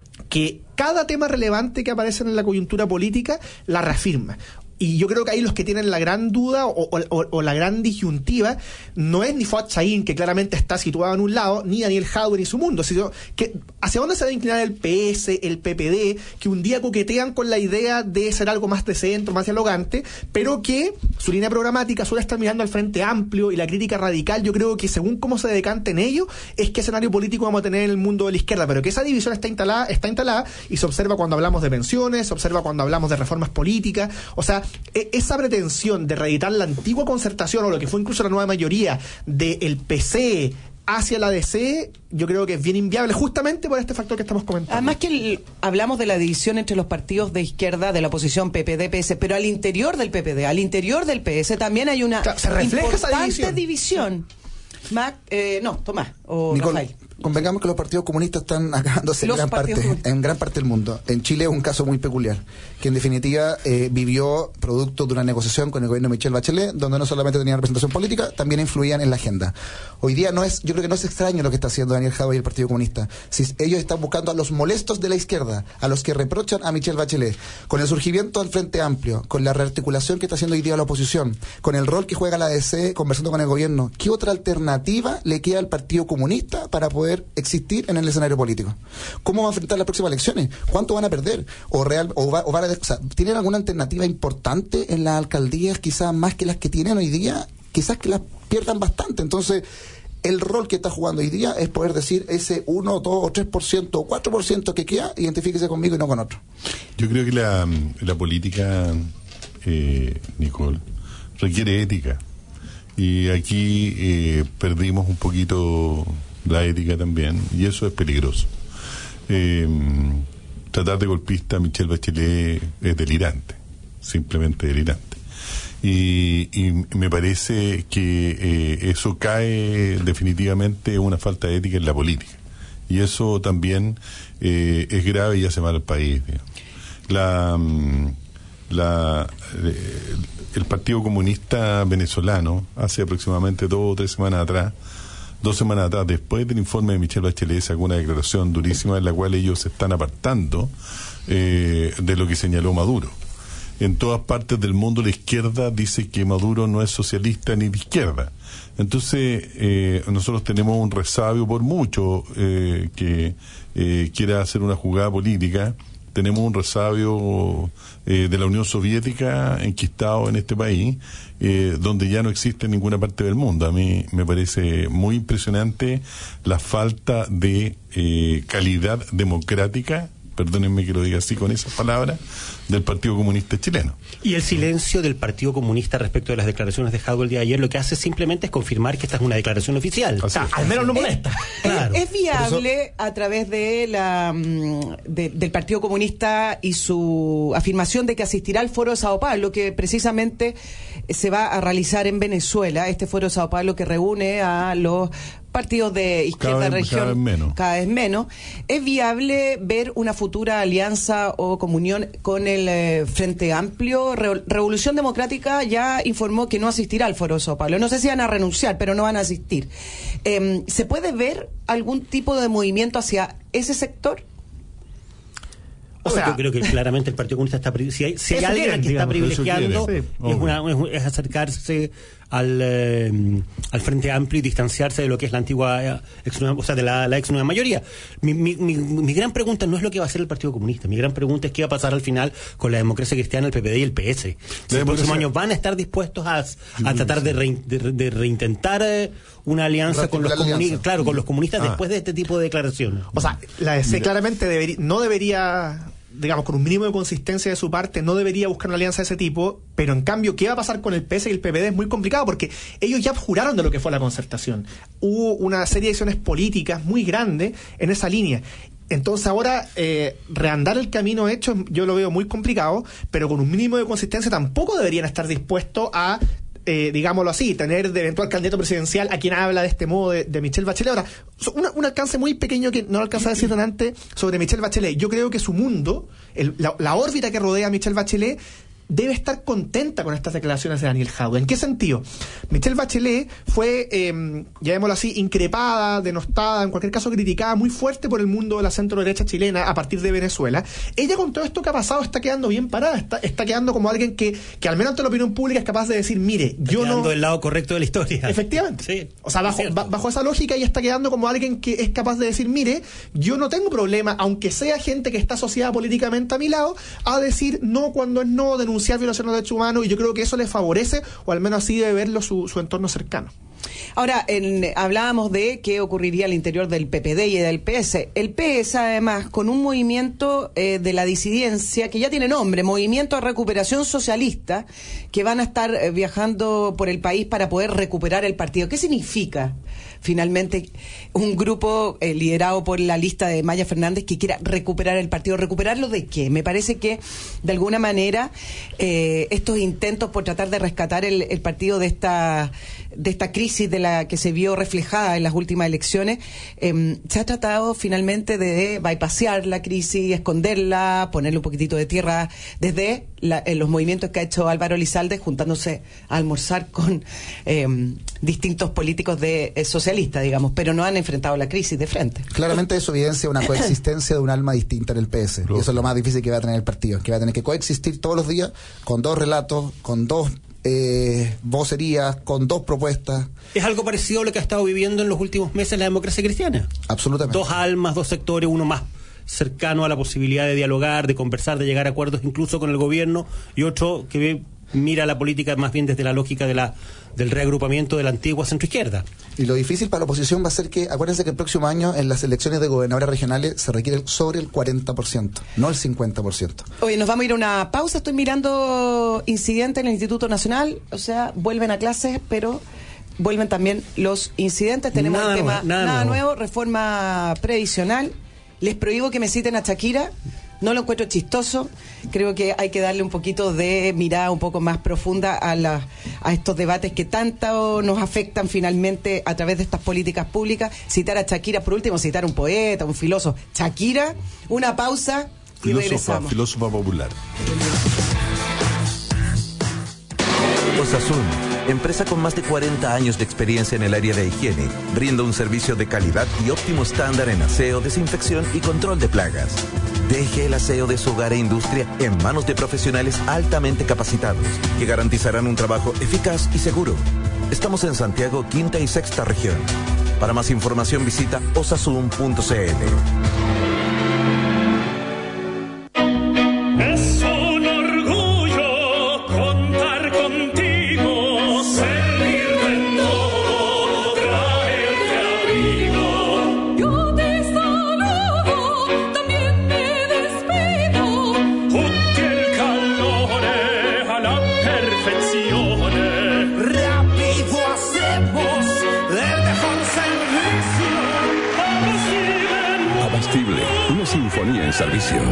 que cada tema relevante que aparece en la coyuntura política la reafirma. Y yo creo que ahí los que tienen la gran duda o, o, o la gran disyuntiva no es ni Fuad Chahín, que claramente está situado en un lado, ni Daniel Jadwe ni su mundo, sino que hacia dónde se va a inclinar el P S, el P P D, que un día coquetean con la idea de ser algo más de centro, más dialogante, pero que su línea programática suele estar mirando al Frente Amplio y la crítica radical. Yo creo que según cómo se decante en ello, es qué escenario político vamos a tener en el mundo de la izquierda, pero que esa división está instalada, está instalada y se observa cuando hablamos de pensiones, se observa cuando hablamos de reformas políticas. O sea, esa pretensión de reeditar la antigua Concertación o lo que fue incluso la nueva mayoría del P C hacia la D C, yo creo que es bien inviable justamente por este factor que estamos comentando. Además que el, hablamos de la división entre los partidos de izquierda de la oposición P P D, P S, pero al interior del P P D, al interior del P S también hay una claro, se refleja importante esa división. división. Mac, eh, no, Tomás o Nicole, Rafael. Convengamos que los partidos comunistas están acabándose en gran, parte, en gran parte del mundo. En Chile es un caso muy peculiar, que en definitiva eh, vivió producto de una negociación con el gobierno de Michelle Bachelet, donde no solamente tenían representación política, también influían en la agenda. Hoy día no es, yo creo que no es extraño lo que está haciendo Daniel Jadwe y el Partido Comunista. Si ellos están buscando a los molestos de la izquierda, a los que reprochan a Michelle Bachelet, con el surgimiento del Frente Amplio, con la rearticulación que está haciendo hoy día la oposición, con el rol que juega la D C conversando con el gobierno, ¿qué otra alternativa le queda al Partido Comunista para poder existir en el escenario político? ¿Cómo va a enfrentar las próximas elecciones? ¿Cuánto van a perder? ¿O, real, o, va, o van a, o sea, ¿tienen alguna alternativa importante en las alcaldías, quizás más que las que tienen hoy día? Quizás que las pierdan bastante. Entonces, el rol que está jugando hoy día es poder decir ese uno, dos o tres por ciento o cuatro por ciento que queda, identifíquese conmigo y no con otro. Yo creo que la, la política, eh, Nicole, requiere ética. Y aquí eh, perdimos un poquito la ética también, y eso es peligroso. Eh, tratar de golpista a Michelle Bachelet es delirante, simplemente delirante. Y, y me parece que eh, eso cae definitivamente en una falta de ética en la política. Y eso también eh, es grave y hace mal al país. Digamos. La, la, eh, el Partido Comunista Venezolano, hace aproximadamente dos o tres semanas atrás, Dos semanas atrás, después del informe de Michelle Bachelet, sacó una declaración durísima en la cual ellos se están apartando eh, de lo que señaló Maduro. en todas partes del mundo la izquierda dice que Maduro no es socialista ni de izquierda. Entonces, eh, nosotros tenemos un resabio por mucho eh, que eh, quiera hacer una jugada política. Tenemos un resabio eh, de la Unión Soviética enquistado en este país, eh, donde ya no existe en ninguna parte del mundo. A mí me parece muy impresionante la falta de eh, calidad democrática, perdónenme que lo diga así con esas palabras, del Partido Comunista Chileno. Y el silencio del Partido Comunista respecto de las declaraciones de Jadwe el día de ayer lo que hace simplemente es confirmar que esta es una declaración oficial. O sea, al menos no molesta. Claro. ¿Es viable a través de la de, del Partido Comunista y su afirmación de que asistirá al Foro de Sao Paulo, que precisamente se va a realizar en Venezuela, este Foro de Sao Paulo que reúne a los partidos de izquierda cada vez, región cada vez menos. cada vez menos? ¿Es viable ver una futura alianza o comunión con el eh, Frente Amplio? Re- Revolución Democrática ya informó que no asistirá al Foro de Sao Paulo. No sé si van a renunciar, pero no van a asistir. Eh, ¿Se puede ver algún tipo de movimiento hacia ese sector? O sea, yo creo que claramente el Partido Comunista está pri- si hay, si hay alguien quieren, que está digamos, privilegiando quiere, sí, es, una, es, es acercarse al eh, al Frente Amplio y distanciarse de lo que es la antigua eh, ex, o sea de la, la ex nueva mayoría. Mi, mi, mi, mi gran pregunta no es lo que va a hacer el Partido Comunista, mi gran pregunta es qué va a pasar al final con la democracia cristiana, el P P D y el P S. Si los próximos años van a estar dispuestos a, a tratar de, re, de, de reintentar eh, una alianza con los comunistas, claro, con los comunistas ah. después de este tipo de declaraciones. O sea, la D C claramente debería, no debería, digamos, con un mínimo de consistencia de su parte, no debería buscar una alianza de ese tipo, pero en cambio, ¿qué va a pasar con el P S y el P P D? Es muy complicado porque ellos ya juraron de lo que fue la concertación. Hubo una serie de acciones políticas muy grandes en esa línea. Entonces ahora eh, reandar el camino hecho yo lo veo muy complicado, pero con un mínimo de consistencia tampoco deberían estar dispuestos a Eh, digámoslo así, tener de eventual candidato presidencial a quien habla de este modo de, de Michelle Bachelet. Ahora, una, un alcance muy pequeño que no lo alcanzaba a decir antes sobre Michelle Bachelet. Yo creo que su mundo, el, la, la órbita que rodea a Michelle Bachelet, debe estar contenta con estas declaraciones de Daniel Jadwe. ¿En qué sentido? Michelle Bachelet fue, eh, llamémoslo así, increpada, denostada, en cualquier caso criticada muy fuerte por el mundo de la centro-derecha chilena a partir de Venezuela. Ella, con todo esto que ha pasado, está quedando bien parada, está, está quedando como alguien que, que al menos ante la opinión pública es capaz de decir, mire, está yo quedando no... del lado correcto de la historia. Efectivamente. Sí, o sea, bajo, ba, bajo esa lógica ella está quedando como alguien que es capaz de decir, mire, yo no tengo problema, aunque sea gente que está asociada políticamente a mi lado, a decir no cuando es no, denunciar violaciones de derechos humanos, y yo creo que eso le favorece, o al menos así debe verlo su, su entorno cercano. Ahora, en, hablábamos de qué ocurriría al interior del P P D y del P S. El P S, además, con un movimiento eh, de la disidencia que ya tiene nombre, Movimiento de Recuperación Socialista, que van a estar eh, viajando por el país para poder recuperar el partido. ¿Qué significa, finalmente, un grupo eh, liderado por la lista de Maya Fernández que quiera recuperar el partido? ¿Recuperarlo de qué? Me parece que, de alguna manera, eh, estos intentos por tratar de rescatar el, el partido de esta de esta crisis de la que se vio reflejada en las últimas elecciones, eh, se ha tratado finalmente de bypassear la crisis, esconderla, ponerle un poquitito de tierra desde la, en los movimientos que ha hecho Álvaro Elizalde, juntándose a almorzar con eh, distintos políticos de eh, socialistas, digamos, pero no han enfrentado la crisis de frente. Claramente eso evidencia una coexistencia de un alma distinta en el P S, y eso es lo más difícil que va a tener el partido, que va a tener que coexistir todos los días con dos relatos, con dos Eh, vocerías, con dos propuestas. Es algo parecido a lo que ha estado viviendo en los últimos meses la democracia cristiana. Absolutamente. Dos almas, dos sectores, uno más cercano a la posibilidad de dialogar, de conversar, de llegar a acuerdos incluso con el gobierno, y otro que ve, mira la política más bien desde la lógica de la del reagrupamiento de la antigua centroizquierda. Y lo difícil para la oposición va a ser que, acuérdense que el próximo año en las elecciones de gobernadores regionales se requiere sobre el cuarenta por ciento, no el cincuenta por ciento. Oye, nos vamos a ir a una pausa. Estoy mirando incidentes en el Instituto Nacional, o sea, vuelven a clases, pero vuelven también los incidentes. Tenemos nada el tema, nuevo, nada, nada nuevo. nuevo, reforma previsional. Les prohíbo que me citen a Shakira. No lo encuentro chistoso. Creo que hay que darle un poquito de mirada un poco más profunda a, la, a estos debates que tanto nos afectan finalmente a través de estas políticas públicas. Citar a Shakira, por último, citar a un poeta, un filósofo. Shakira, una pausa y filósofa, regresamos. Filósofa popular. Osasun, empresa con más de cuarenta años de experiencia en el área de higiene, brinda un servicio de calidad y óptimo estándar en aseo, desinfección y control de plagas. Deje el aseo de su hogar e industria en manos de profesionales altamente capacitados que garantizarán un trabajo eficaz y seguro. Estamos en Santiago, quinta y sexta región. Para más información visita osasum punto c l. Es un orgullo contar contigo, servirte en todo, traerte abrigo. Yo te saludo, también me despido. Tutti il calore a la perfezione. Rápido hacemos el mejor servicio. Abastible. Abastible, una sinfonía en servicio.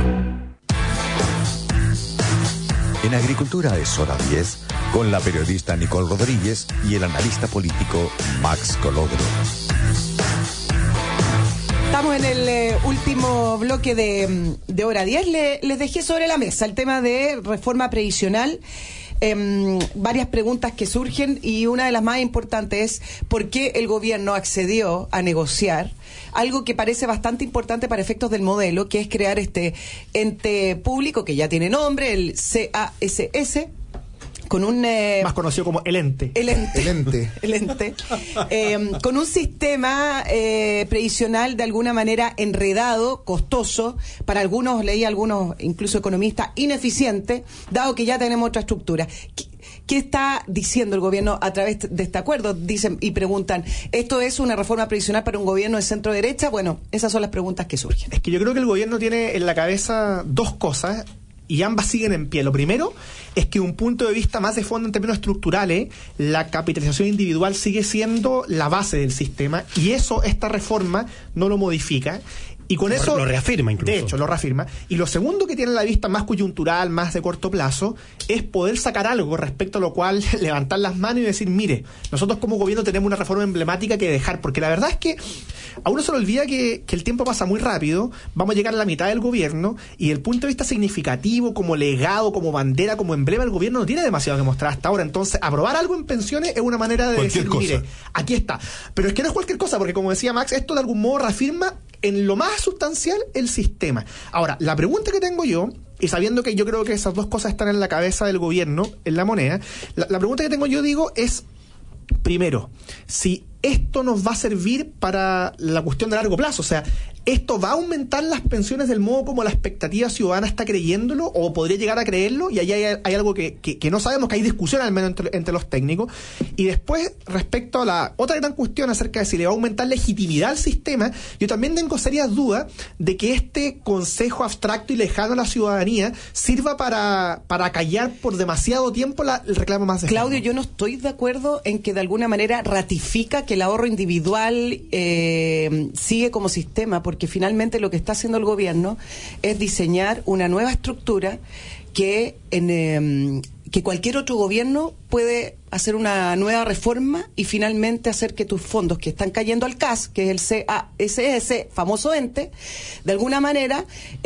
En Agricultura es hora diez, con la periodista Nicole Rodríguez y el analista político Max Colodro. Estamos en el eh, último bloque de, de hora diez. Le, les dejé sobre la mesa el tema de reforma previsional. Eh, varias preguntas que surgen y una de las más importantes es ¿por qué el gobierno accedió a negociar algo que parece bastante importante para efectos del modelo, que es crear este ente público que ya tiene nombre, el C A S S, con un... Eh, más conocido como el ente. El ente. El ente. El ente. Eh, con un sistema eh, previsional de alguna manera enredado, costoso, para algunos, leí algunos, incluso economistas, ineficiente, dado que ya tenemos otra estructura. ¿Qué, qué está diciendo el gobierno a través de este acuerdo? Dicen y preguntan, ¿esto es una reforma previsional para un gobierno de centro-derecha? Bueno, esas son las preguntas que surgen. Es que yo creo que el gobierno tiene en la cabeza dos cosas y ambas siguen en pie. Lo primero es que un punto de vista más de fondo en términos estructurales, la capitalización individual sigue siendo la base del sistema y eso esta reforma no lo modifica. Y con eso lo reafirma incluso. De hecho, lo reafirma. Y lo segundo que tiene la vista más coyuntural, más de corto plazo, es poder sacar algo respecto a lo cual levantar las manos y decir, mire, nosotros como gobierno tenemos una reforma emblemática que dejar, porque la verdad es que a uno se le olvida que, que el tiempo pasa muy rápido, vamos a llegar a la mitad del gobierno y el punto de vista significativo, como legado, como bandera, como emblema, el gobierno no tiene demasiado que mostrar hasta ahora. Entonces, aprobar algo en pensiones es una manera de cualquier decir, cosa. Mire, aquí está. Pero es que no es cualquier cosa, porque como decía Max, esto de algún modo reafirma en lo más sustancial el sistema. Ahora, la pregunta que tengo yo, y sabiendo que yo creo que esas dos cosas están en la cabeza del gobierno, en la moneda, la, la pregunta que tengo yo, digo, es, primero, si esto nos va a servir para la cuestión de largo plazo, o sea, ¿esto va a aumentar las pensiones del modo como la expectativa ciudadana está creyéndolo o podría llegar a creerlo? Y ahí hay, hay algo que, que, que no sabemos, que hay discusión al menos entre, entre los técnicos. Y después, respecto a la otra gran cuestión acerca de si le va a aumentar legitimidad al sistema, yo también tengo serias dudas de que este consejo abstracto y lejano a la ciudadanía sirva para, para callar por demasiado tiempo la, el reclamo más de Claudio, fondo. yo no estoy de acuerdo en que de alguna manera ratifica que el ahorro individual eh, sigue como sistema, porque finalmente lo que está haciendo el gobierno es diseñar una nueva estructura que en, eh, que cualquier otro gobierno puede hacer una nueva reforma y finalmente hacer que tus fondos que están cayendo al C A S, que es el C A S S, famoso ente, de alguna manera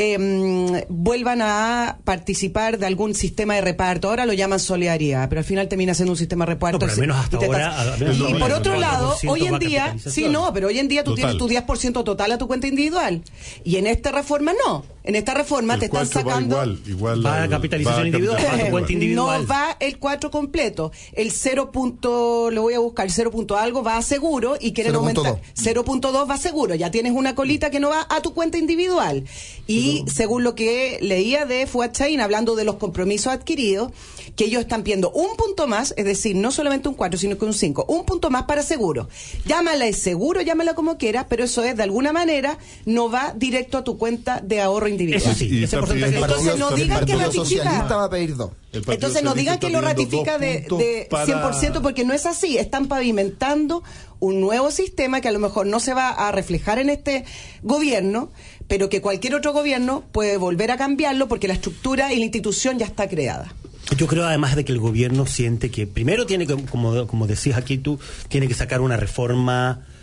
eh, vuelvan a participar de algún sistema de reparto. Ahora lo llaman solidaridad, pero al final termina siendo un sistema de reparto. No, pero al menos hasta y te ahora, estás- al menos y, no, y por el otro lado, cuatro por ciento hoy en va día, capitalización. sí, no, pero hoy en día tú Total. tienes tu diez por ciento total a tu cuenta individual. Y en esta reforma no. En esta reforma El te están cuatro va sacando... igual, igual Va a al- capitalización va a individual, capitalización va a tu cuenta individual. No va el cuatro completo. El cero punto, lo voy a buscar, cero punto algo va a seguro y quieren cero punto aumentar. dos. cero punto dos va seguro. Ya tienes una colita que no va a tu cuenta individual. Y según lo que leía de Fuad Chaín, hablando de los compromisos adquiridos, que ellos están pidiendo un punto más, es decir, no solamente un cuatro, sino que un cinco. Un punto más para seguro. Llámala de seguro, llámala como quieras, pero eso es, de alguna manera, no va directo a tu cuenta de ahorro individual. Eso sí, Y ese está porcentaje. pidiendo- Entonces no el digan que Partido ratifica. Socialista va a pedir dos. El Partido Entonces no Socialista digan que lo está pidiendo ratifica dos de, puntos de para- cien por ciento porque no es así. Están pavimentando un nuevo sistema que a lo mejor no se va a reflejar en este gobierno, pero que cualquier otro gobierno puede volver a cambiarlo porque la estructura y la institución ya está creada. Yo creo además de que el gobierno siente que primero tiene que, como, como decías aquí tú, tiene que sacar una reforma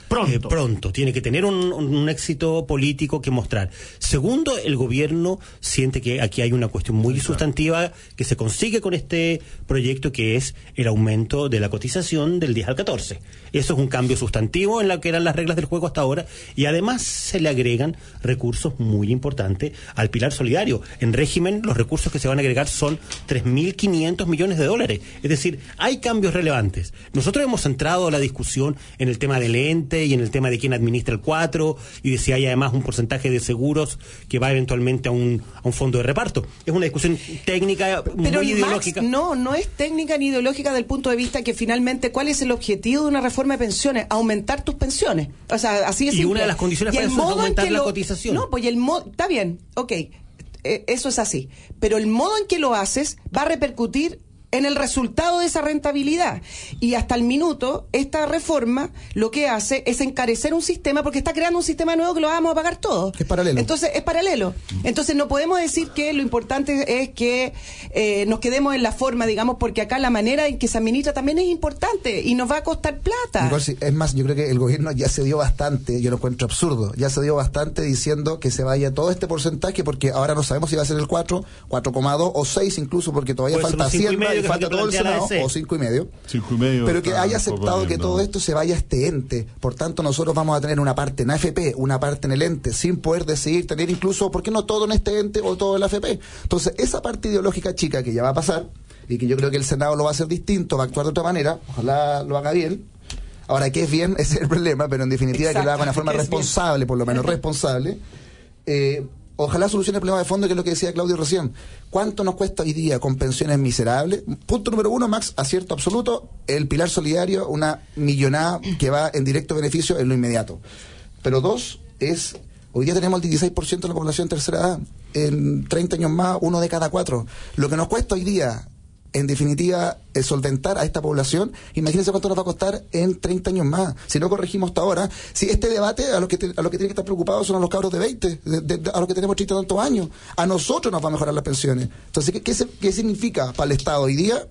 Pronto. Eh, pronto. Tiene que tener un, un éxito político que mostrar. Segundo, el gobierno siente que aquí hay una cuestión muy sí, sustantiva claro. que se consigue con este proyecto, que es el aumento de la cotización del diez al catorce. Eso es un cambio sustantivo en lo que eran las reglas del juego hasta ahora, y además se le agregan recursos muy importantes al pilar solidario. En régimen, los recursos que se van a agregar son tres mil quinientos millones de dólares. Es decir, hay cambios relevantes. Nosotros hemos centrado la discusión en el tema del ente y en el tema de quién administra el cuatro, y de si hay además un porcentaje de seguros que va eventualmente a un, a un fondo de reparto. Es una discusión técnica muy Pero ideológica. Max, no, no es técnica ni ideológica del punto de vista que finalmente, ¿cuál es el objetivo de una reforma de pensiones? Aumentar tus pensiones. O sea, así es. Y simple. Una de las condiciones para eso es aumentar la lo, cotización. No, pues el modo, está bien, ok, eh, eso es así. Pero el modo en que lo haces va a repercutir en el resultado de esa rentabilidad. Y hasta el minuto, esta reforma lo que hace es encarecer un sistema, porque está creando un sistema nuevo que lo vamos a pagar todos. Es paralelo. Entonces, es paralelo. Entonces, no podemos decir que lo importante es que eh, nos quedemos en la forma, digamos, porque acá la manera en que se administra también es importante y nos va a costar plata. Igual, sí, es más, yo creo que el gobierno ya se dio bastante, yo lo encuentro absurdo, ya se dio bastante diciendo que se vaya todo este porcentaje, porque ahora no sabemos si va a ser el cuatro, cuatro coma dos o seis incluso, porque todavía Puede falta Hacienda y falta todo el Senado, o cinco y medio. Cinco y medio. Pero que haya aceptado que todo esto se vaya a este ente. Por tanto, nosotros vamos a tener una parte en A F P, una parte en el ente, sin poder decidir tener incluso, ¿por qué no todo en este ente o todo en la A F P? Entonces, esa parte ideológica chica que ya va a pasar, y que yo creo que el Senado lo va a hacer distinto, va a actuar de otra manera, ojalá lo haga bien. Ahora, ¿qué es bien? Ese es el problema, pero en definitiva Exacto, que lo haga de una forma responsable, por lo menos responsable. Eh, Ojalá solucione el problema de fondo, que es lo que decía Claudio recién. ¿Cuánto nos cuesta hoy día con pensiones miserables? Punto número uno, Max, acierto absoluto, el pilar solidario, una millonada que va en directo beneficio en lo inmediato. Pero dos, es, hoy día tenemos el dieciséis por ciento de la población tercera edad, en treinta años más, uno de cada cuatro. Lo que nos cuesta hoy día, en definitiva, es solventar a esta población. Imagínense cuánto nos va a costar en treinta años más, si no corregimos hasta ahora. Si este debate, a los que te, a los que tienen que estar preocupados son a los cabros de veinte, de, de, de, a los que tenemos treinta y tantos años. A nosotros nos va a mejorar las pensiones. Entonces, ¿qué, qué, se, qué significa para el Estado hoy día?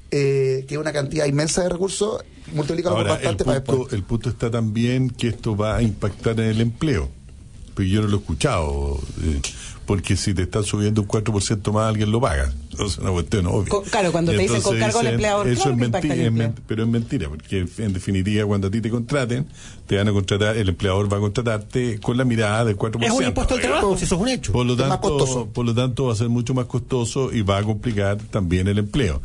Eh, que una cantidad inmensa de recursos, multiplícalo por bastante para después. El punto está también que esto va a impactar en el empleo. Pero yo no lo he escuchado. Eh, porque si te están subiendo un cuatro por ciento más, alguien lo paga. Es una cuestión obvia. Co- claro, cuando te dicen con cargo al empleador, eso claro es que impacta mentira, el empleo. es ment- pero es mentira, porque en definitiva, cuando a ti te contraten, te van a contratar, el empleador va a contratarte con la mirada del cuatro por ciento. Es un impuesto al trabajo, si eso es un hecho. Por lo Es más tanto, costoso. por lo tanto, va a ser mucho más costoso y va a complicar también el empleo.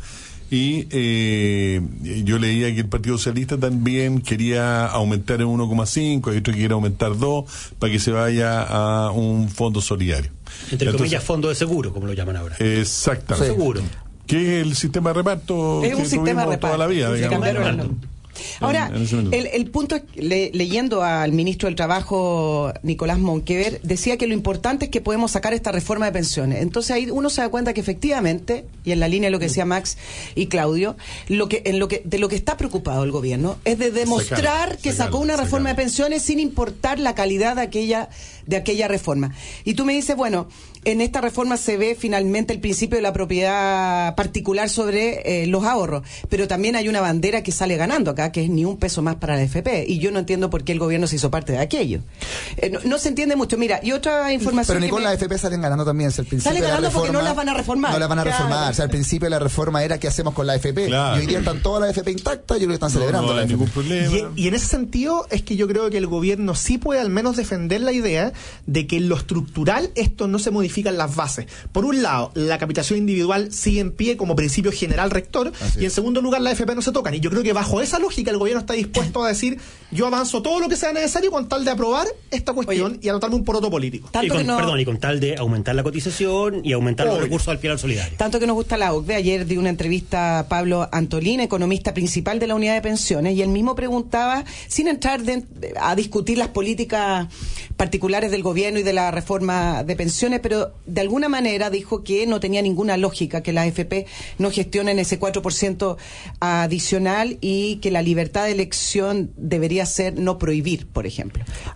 Y eh, yo leía que el Partido Socialista también quería aumentar en uno coma cinco, hay otro que quiere aumentar dos, para que se vaya a un fondo solidario. Entre Entonces, comillas, fondo de seguro, como lo llaman ahora. Exactamente. Sí. Seguro. Que es el sistema de reparto es un que sistema de tuvimos reparto. toda la vida. Se cambiaron el nombre. Ahora, En- en ese minuto. el, el punto es, le- leyendo al ministro del Trabajo, Nicolás Monkever, decía que lo importante es que podemos sacar esta reforma de pensiones. Entonces ahí uno se da cuenta que efectivamente, y en la línea de lo que decía Max y Claudio, lo que, en lo que, de lo que está preocupado el gobierno es de demostrar Sacar, que sacar, sacó una reforma sacar. de pensiones sin importar la calidad de aquella, de aquella reforma. Y tú me dices, bueno, en esta reforma se ve finalmente el principio de la propiedad particular sobre eh, los ahorros, pero también hay una bandera que sale ganando acá, que es ni un peso más para la A F P, y yo no entiendo por qué el gobierno se hizo parte de aquello. Eh, no, no se entiende mucho. Mira, y otra información. Pero ni que con me- la A F P salen ganando también. Si al principio Salen de la ganando porque reforma, no las van a reformar. No las van a Claro. reformar. O sea, al principio de la reforma era qué hacemos con la A F P. Claro. Y hoy día están todas las A F P intactas, yo creo que están No, celebrando no la hay A F P. ningún problema. Y, y en ese sentido es que yo creo que el gobierno sí puede al menos defender la idea de que en lo estructural esto no se modifica en las bases. Por un lado, la capitación individual sigue en pie como principio general rector, Así y en es. segundo lugar la A F P no se tocan. Y yo creo que bajo esa lógica el gobierno está dispuesto a decir, yo avanzo todo lo que sea necesario con tal de aprobar esta cuestión Oye, y anotarme un poroto político. Y Tanto con, que no- Perdón, y con tal de aumentar la cotización y aumentar los Obvio. recursos al pilar solidario. Tanto que nos gusta la O C D E. Ayer di una entrevista a Pablo Antolín, economista principal de la unidad de pensiones, y él mismo preguntaba, sin entrar de- a discutir las políticas particulares del gobierno y de la reforma de pensiones, pero de alguna manera dijo que no tenía ninguna lógica que las A F P no gestionen ese cuatro por ciento adicional y que la libertad de elección debería ser no prohibir, por ejemplo. Ahora, Algo que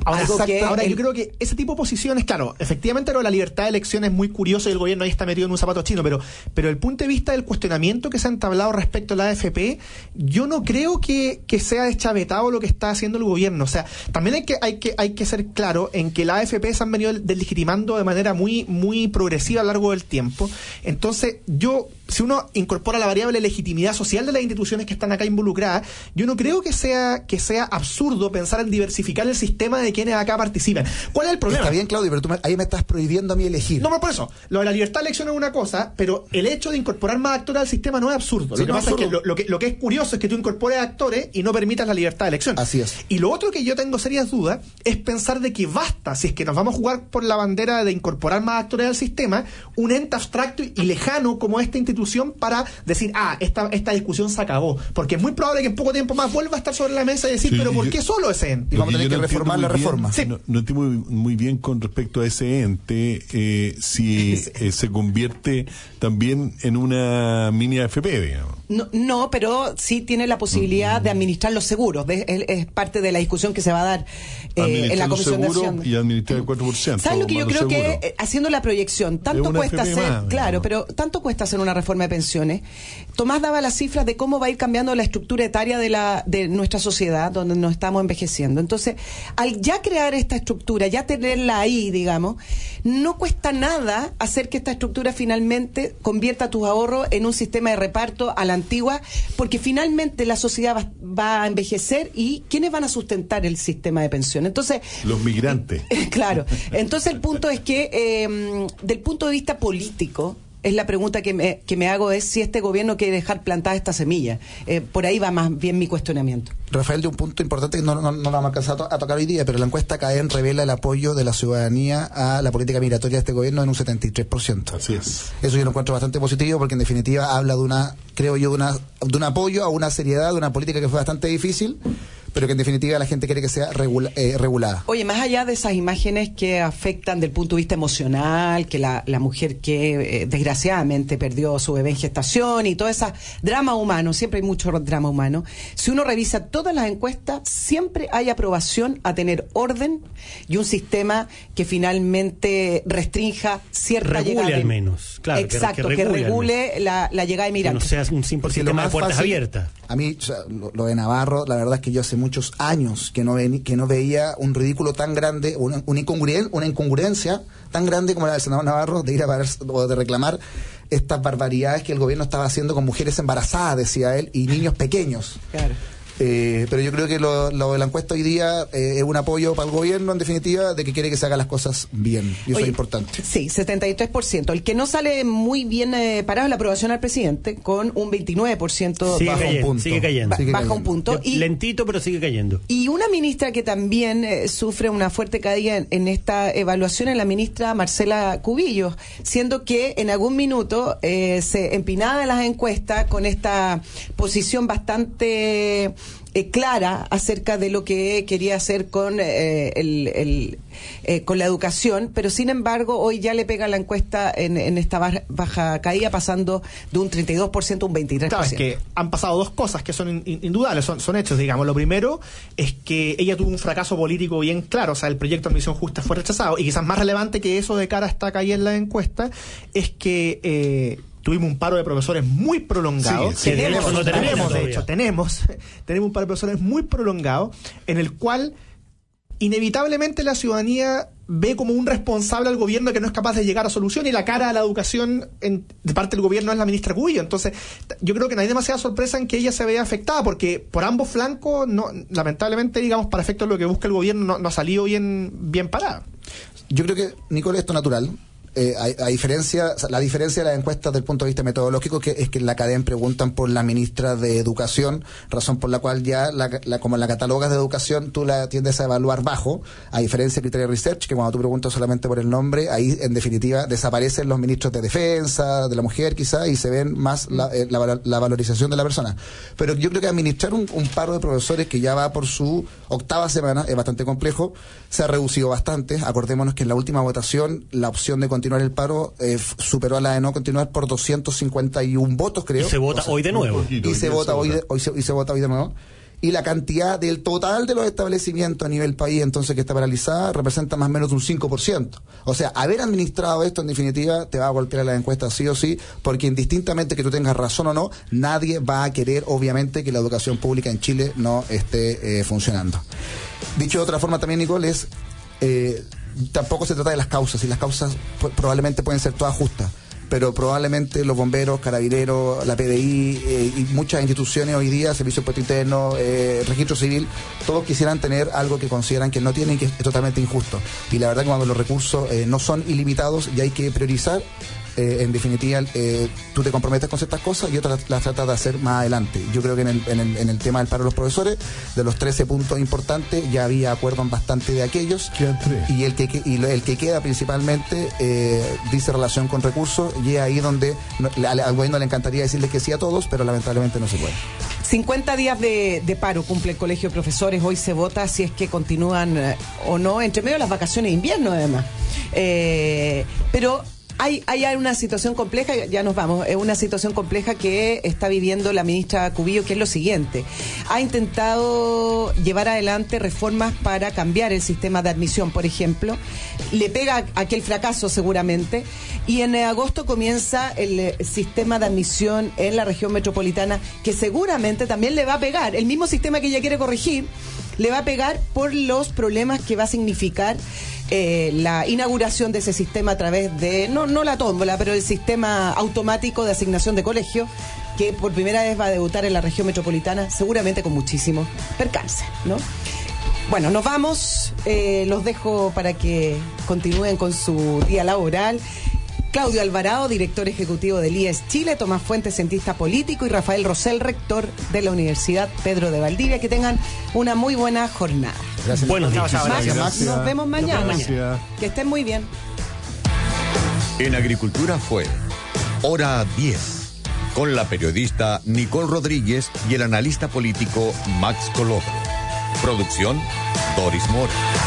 que Ahora, el- yo creo que ese tipo de posiciones, claro, efectivamente lo de la libertad de elección es muy curioso y el gobierno ahí está metido en un zapato chino, pero, pero el punto de vista del cuestionamiento que se ha entablado respecto a la A F P, yo no creo que, que sea deschavetado lo que está haciendo el gobierno. O sea, también hay que, hay que, hay que ser claro en que la A F P se han venido deslegitimando de manera muy, muy progresiva a lo largo del tiempo. Entonces, yo, si uno incorpora la variable legitimidad social de las instituciones que están acá involucradas, yo no creo que sea, que sea absurdo pensar en diversificar el sistema de quienes acá participan. ¿Cuál es el problema? Está bien, Claudio, pero tú me- ahí me estás prohibiendo a mí elegir. No, pero por eso, lo de la libertad de elección es una cosa, pero el hecho de incorporar más actores al sistema no es absurdo. Sí, lo que no, pasa es que absurdo. lo, lo que lo que es curioso es que tú incorpores actores y no permitas la libertad de elección. Así es. Y lo otro que yo tengo serias dudas es pensar de que basta, si es que nos vamos a jugar por la bandera de incorporar más actores al sistema, un ente abstracto y lejano como esta institución para decir, ah, esta, esta discusión se acabó. Porque es muy probable que en poco tiempo más vuelva a estar sobre la mesa y decir, Sí, pero ¿por yo- qué solo ese ente? Y vamos a Lo tener que yo no entiendo reformar muy la bien- reforma. Sí. No, no entiendo muy, muy bien con respecto a ese ente, eh, si eh, se convierte también en una mini A F P, digamos. No, no, pero sí tiene la posibilidad de administrar los seguros. De- es, es parte de la discusión que se va a dar eh, en Administrar la el Comisión de seguro Hacienda. y administrar el cuatro por ciento. ¿Sabes lo que yo más creo los que, seguros. eh, haciendo la proyección, tanto una cuesta F P hacer, más, claro, digamos. pero tanto cuesta hacer una reforma de pensiones? Tomás daba las cifras de cómo va a ir cambiando la estructura etaria de la de nuestra sociedad, donde nos estamos envejeciendo. Entonces, al ya crear esta estructura, ya tenerla ahí, digamos, no cuesta nada hacer que esta estructura finalmente convierta tus ahorros en un sistema de reparto a la antigua, porque finalmente la sociedad va, va a envejecer y ¿quiénes van a sustentar el sistema de pensión? Entonces, Los migrantes. claro. Entonces el punto es que, eh, del punto de vista político, es la pregunta que me, que me hago es si este gobierno quiere dejar plantada esta semilla. Eh, por ahí va más bien mi cuestionamiento. Rafael, de un punto importante que no, no, no lo vamos a alcanzar a, to- a tocar hoy día, pero la encuesta CADEN revela el apoyo de la ciudadanía a la política migratoria de este gobierno en un setenta y tres por ciento. Así es. Eso yo lo encuentro bastante positivo porque en definitiva habla de una, creo yo, de, una, de un apoyo a una seriedad, de una política que fue bastante difícil, pero que en definitiva la gente quiere que sea regula- eh, regulada. Oye, más allá de esas imágenes que afectan del punto de vista emocional, que la, la mujer que eh, desgraciadamente perdió su bebé en gestación y todo ese drama humano, siempre hay mucho drama humano, si uno revisa todas las encuestas, siempre hay aprobación a tener orden y un sistema que finalmente restrinja cierta Regule llegada. de- al menos, claro, que- que Exacto, que regule al regule, la, la llegada de Que no migrantes. sea un simple Porque lo sistema de más puertas fácil- abiertas. A mí, o sea, lo, lo de Navarro, la verdad es que yo hace muchos años que no, veni- que no veía un ridículo tan grande, una, una, incongruencia, una incongruencia tan grande como la del senador Navarro de ir a parar, o de reclamar estas barbaridades que el gobierno estaba haciendo con mujeres embarazadas, decía él, y niños pequeños. Claro. Eh, pero yo creo que lo, lo de la encuesta hoy día eh, es un apoyo para el gobierno, en definitiva, de que quiere que se hagan las cosas bien. Y eso Oye, es importante. Sí, setenta y tres por ciento. El que no sale muy bien eh, parado es la aprobación al presidente, con un veintinueve por ciento Sigue bajo un cayendo, punto. sigue cayendo. Ba- Sigue baja cayendo. un punto. Y, Lentito, pero sigue cayendo. y una ministra que también eh, sufre una fuerte caída en, en esta evaluación es la ministra Marcela Cubillos, siendo que en algún minuto eh, se empinaba en las encuestas con esta posición bastante eh, clara acerca de lo que quería hacer con eh, el, el, eh, con la educación, pero sin embargo hoy ya le pega la encuesta en, en esta baja, baja caída, pasando de un treinta y dos por ciento a un veintitrés por Claro, ciento. es que han pasado dos cosas que son in- in- indudables, son, son hechos, digamos. Lo primero es que ella tuvo un fracaso político bien claro, o sea, el proyecto de admisión justa fue rechazado, y quizás más relevante que eso de cara a esta caída en la encuesta es que eh, tuvimos un paro de profesores muy prolongado. Sí, sí, Tenemos, de hecho, no termina tenemos, de todavía. hecho, tenemos, tenemos un paro de profesores muy prolongado, en el cual inevitablemente la ciudadanía ve como un responsable al gobierno que no es capaz de llegar a solución, y la cara a la educación en, de parte del gobierno es la ministra Cubillo. Entonces, t- yo creo que no hay demasiada sorpresa en que ella se vea afectada, porque por ambos flancos, no, lamentablemente, digamos, para efectos de lo que busca el gobierno, no, no ha salido bien, bien parada. Yo creo que, Nicole, esto es natural. Eh, a, a diferencia, o sea, la diferencia de las encuestas desde el punto de vista metodológico que es que en la CADEN preguntan por la ministra de Educación, razón por la cual ya, la, la, como la catalogas de educación, tú la tiendes a evaluar bajo, a diferencia de Criterio Research, que cuando tú preguntas solamente por el nombre, ahí en definitiva desaparecen los ministros de Defensa, de la mujer quizá, y se ven más la, eh, la, la valorización de la persona. Pero yo creo que administrar un, un paro de profesores que ya va por su octava semana es bastante complejo, se ha reducido bastante. Acordémonos que en la última votación la opción de continuar el paro eh, f- superó a la de no continuar por doscientos cincuenta y uno votos, creo. Y se vota O sea, hoy de nuevo. y se vota hoy de, hoy se, y se vota hoy de nuevo. y la cantidad del total de los establecimientos a nivel país entonces que está paralizada representa más o menos un cinco por ciento. O sea, haber administrado esto en definitiva te va a golpear las encuestas sí o sí, porque indistintamente que tú tengas razón o no, nadie va a querer obviamente que la educación pública en Chile no esté eh, funcionando. Dicho de otra forma también, Nicole, es eh, tampoco se trata de las causas, y las causas p- probablemente pueden ser todas justas, pero probablemente los bomberos, carabineros, la P D I eh, y muchas instituciones hoy día, Servicio de Impuesto Interno, eh, Registro Civil, todos quisieran tener algo que consideran que no tienen, que es totalmente injusto. Y la verdad que cuando los recursos eh, no son ilimitados y hay que priorizar, eh, en definitiva eh, tú te comprometes con ciertas cosas y otras las, las tratas de hacer más adelante. Yo creo que en el, en, el, en el tema del paro de los profesores, de los trece puntos importantes, ya había acuerdo en bastante de aquellos. Quedan tres. Y el que, y lo- el que queda principalmente eh, dice relación con recursos, y es ahí donde no, al, al gobierno le encantaría decirle que sí a todos, pero lamentablemente no se puede. cincuenta días de, de paro cumple el Colegio de Profesores. Hoy se vota si es que continúan eh, o no, entre medio de las vacaciones de invierno además. Eh, pero hay, hay una situación compleja, ya nos vamos, es una situación compleja que está viviendo la ministra Cubillo, que es lo siguiente. Ha intentado llevar adelante reformas para cambiar el sistema de admisión, por ejemplo. Le pega aquel fracaso seguramente. Y en agosto comienza el eh, sistema de admisión en la región metropolitana, que seguramente también le va a pegar. El mismo sistema que ella quiere corregir, le va a pegar por los problemas que va a significar eh, la inauguración de ese sistema a través de, no, no la tómbola, pero el sistema automático de asignación de colegio, que por primera vez va a debutar en la región metropolitana, seguramente con muchísimo percance, ¿no? Bueno, nos vamos, eh, los dejo para que continúen con su día laboral. Claudio Alvarado, director ejecutivo del I E S Chile, Tomás Fuentes, cientista político, y Rafael Rosell, rector de la Universidad Pedro de Valdivia. Que tengan una muy buena jornada. Gracias. Buenos días. Chao, chao, Max, gracias. nos vemos mañana. Nos vemos mañana. Que estén muy bien. En Agricultura fue Hora diez, con la periodista Nicole Rodríguez y el analista político Max Colodro. Producción, Doris Mora.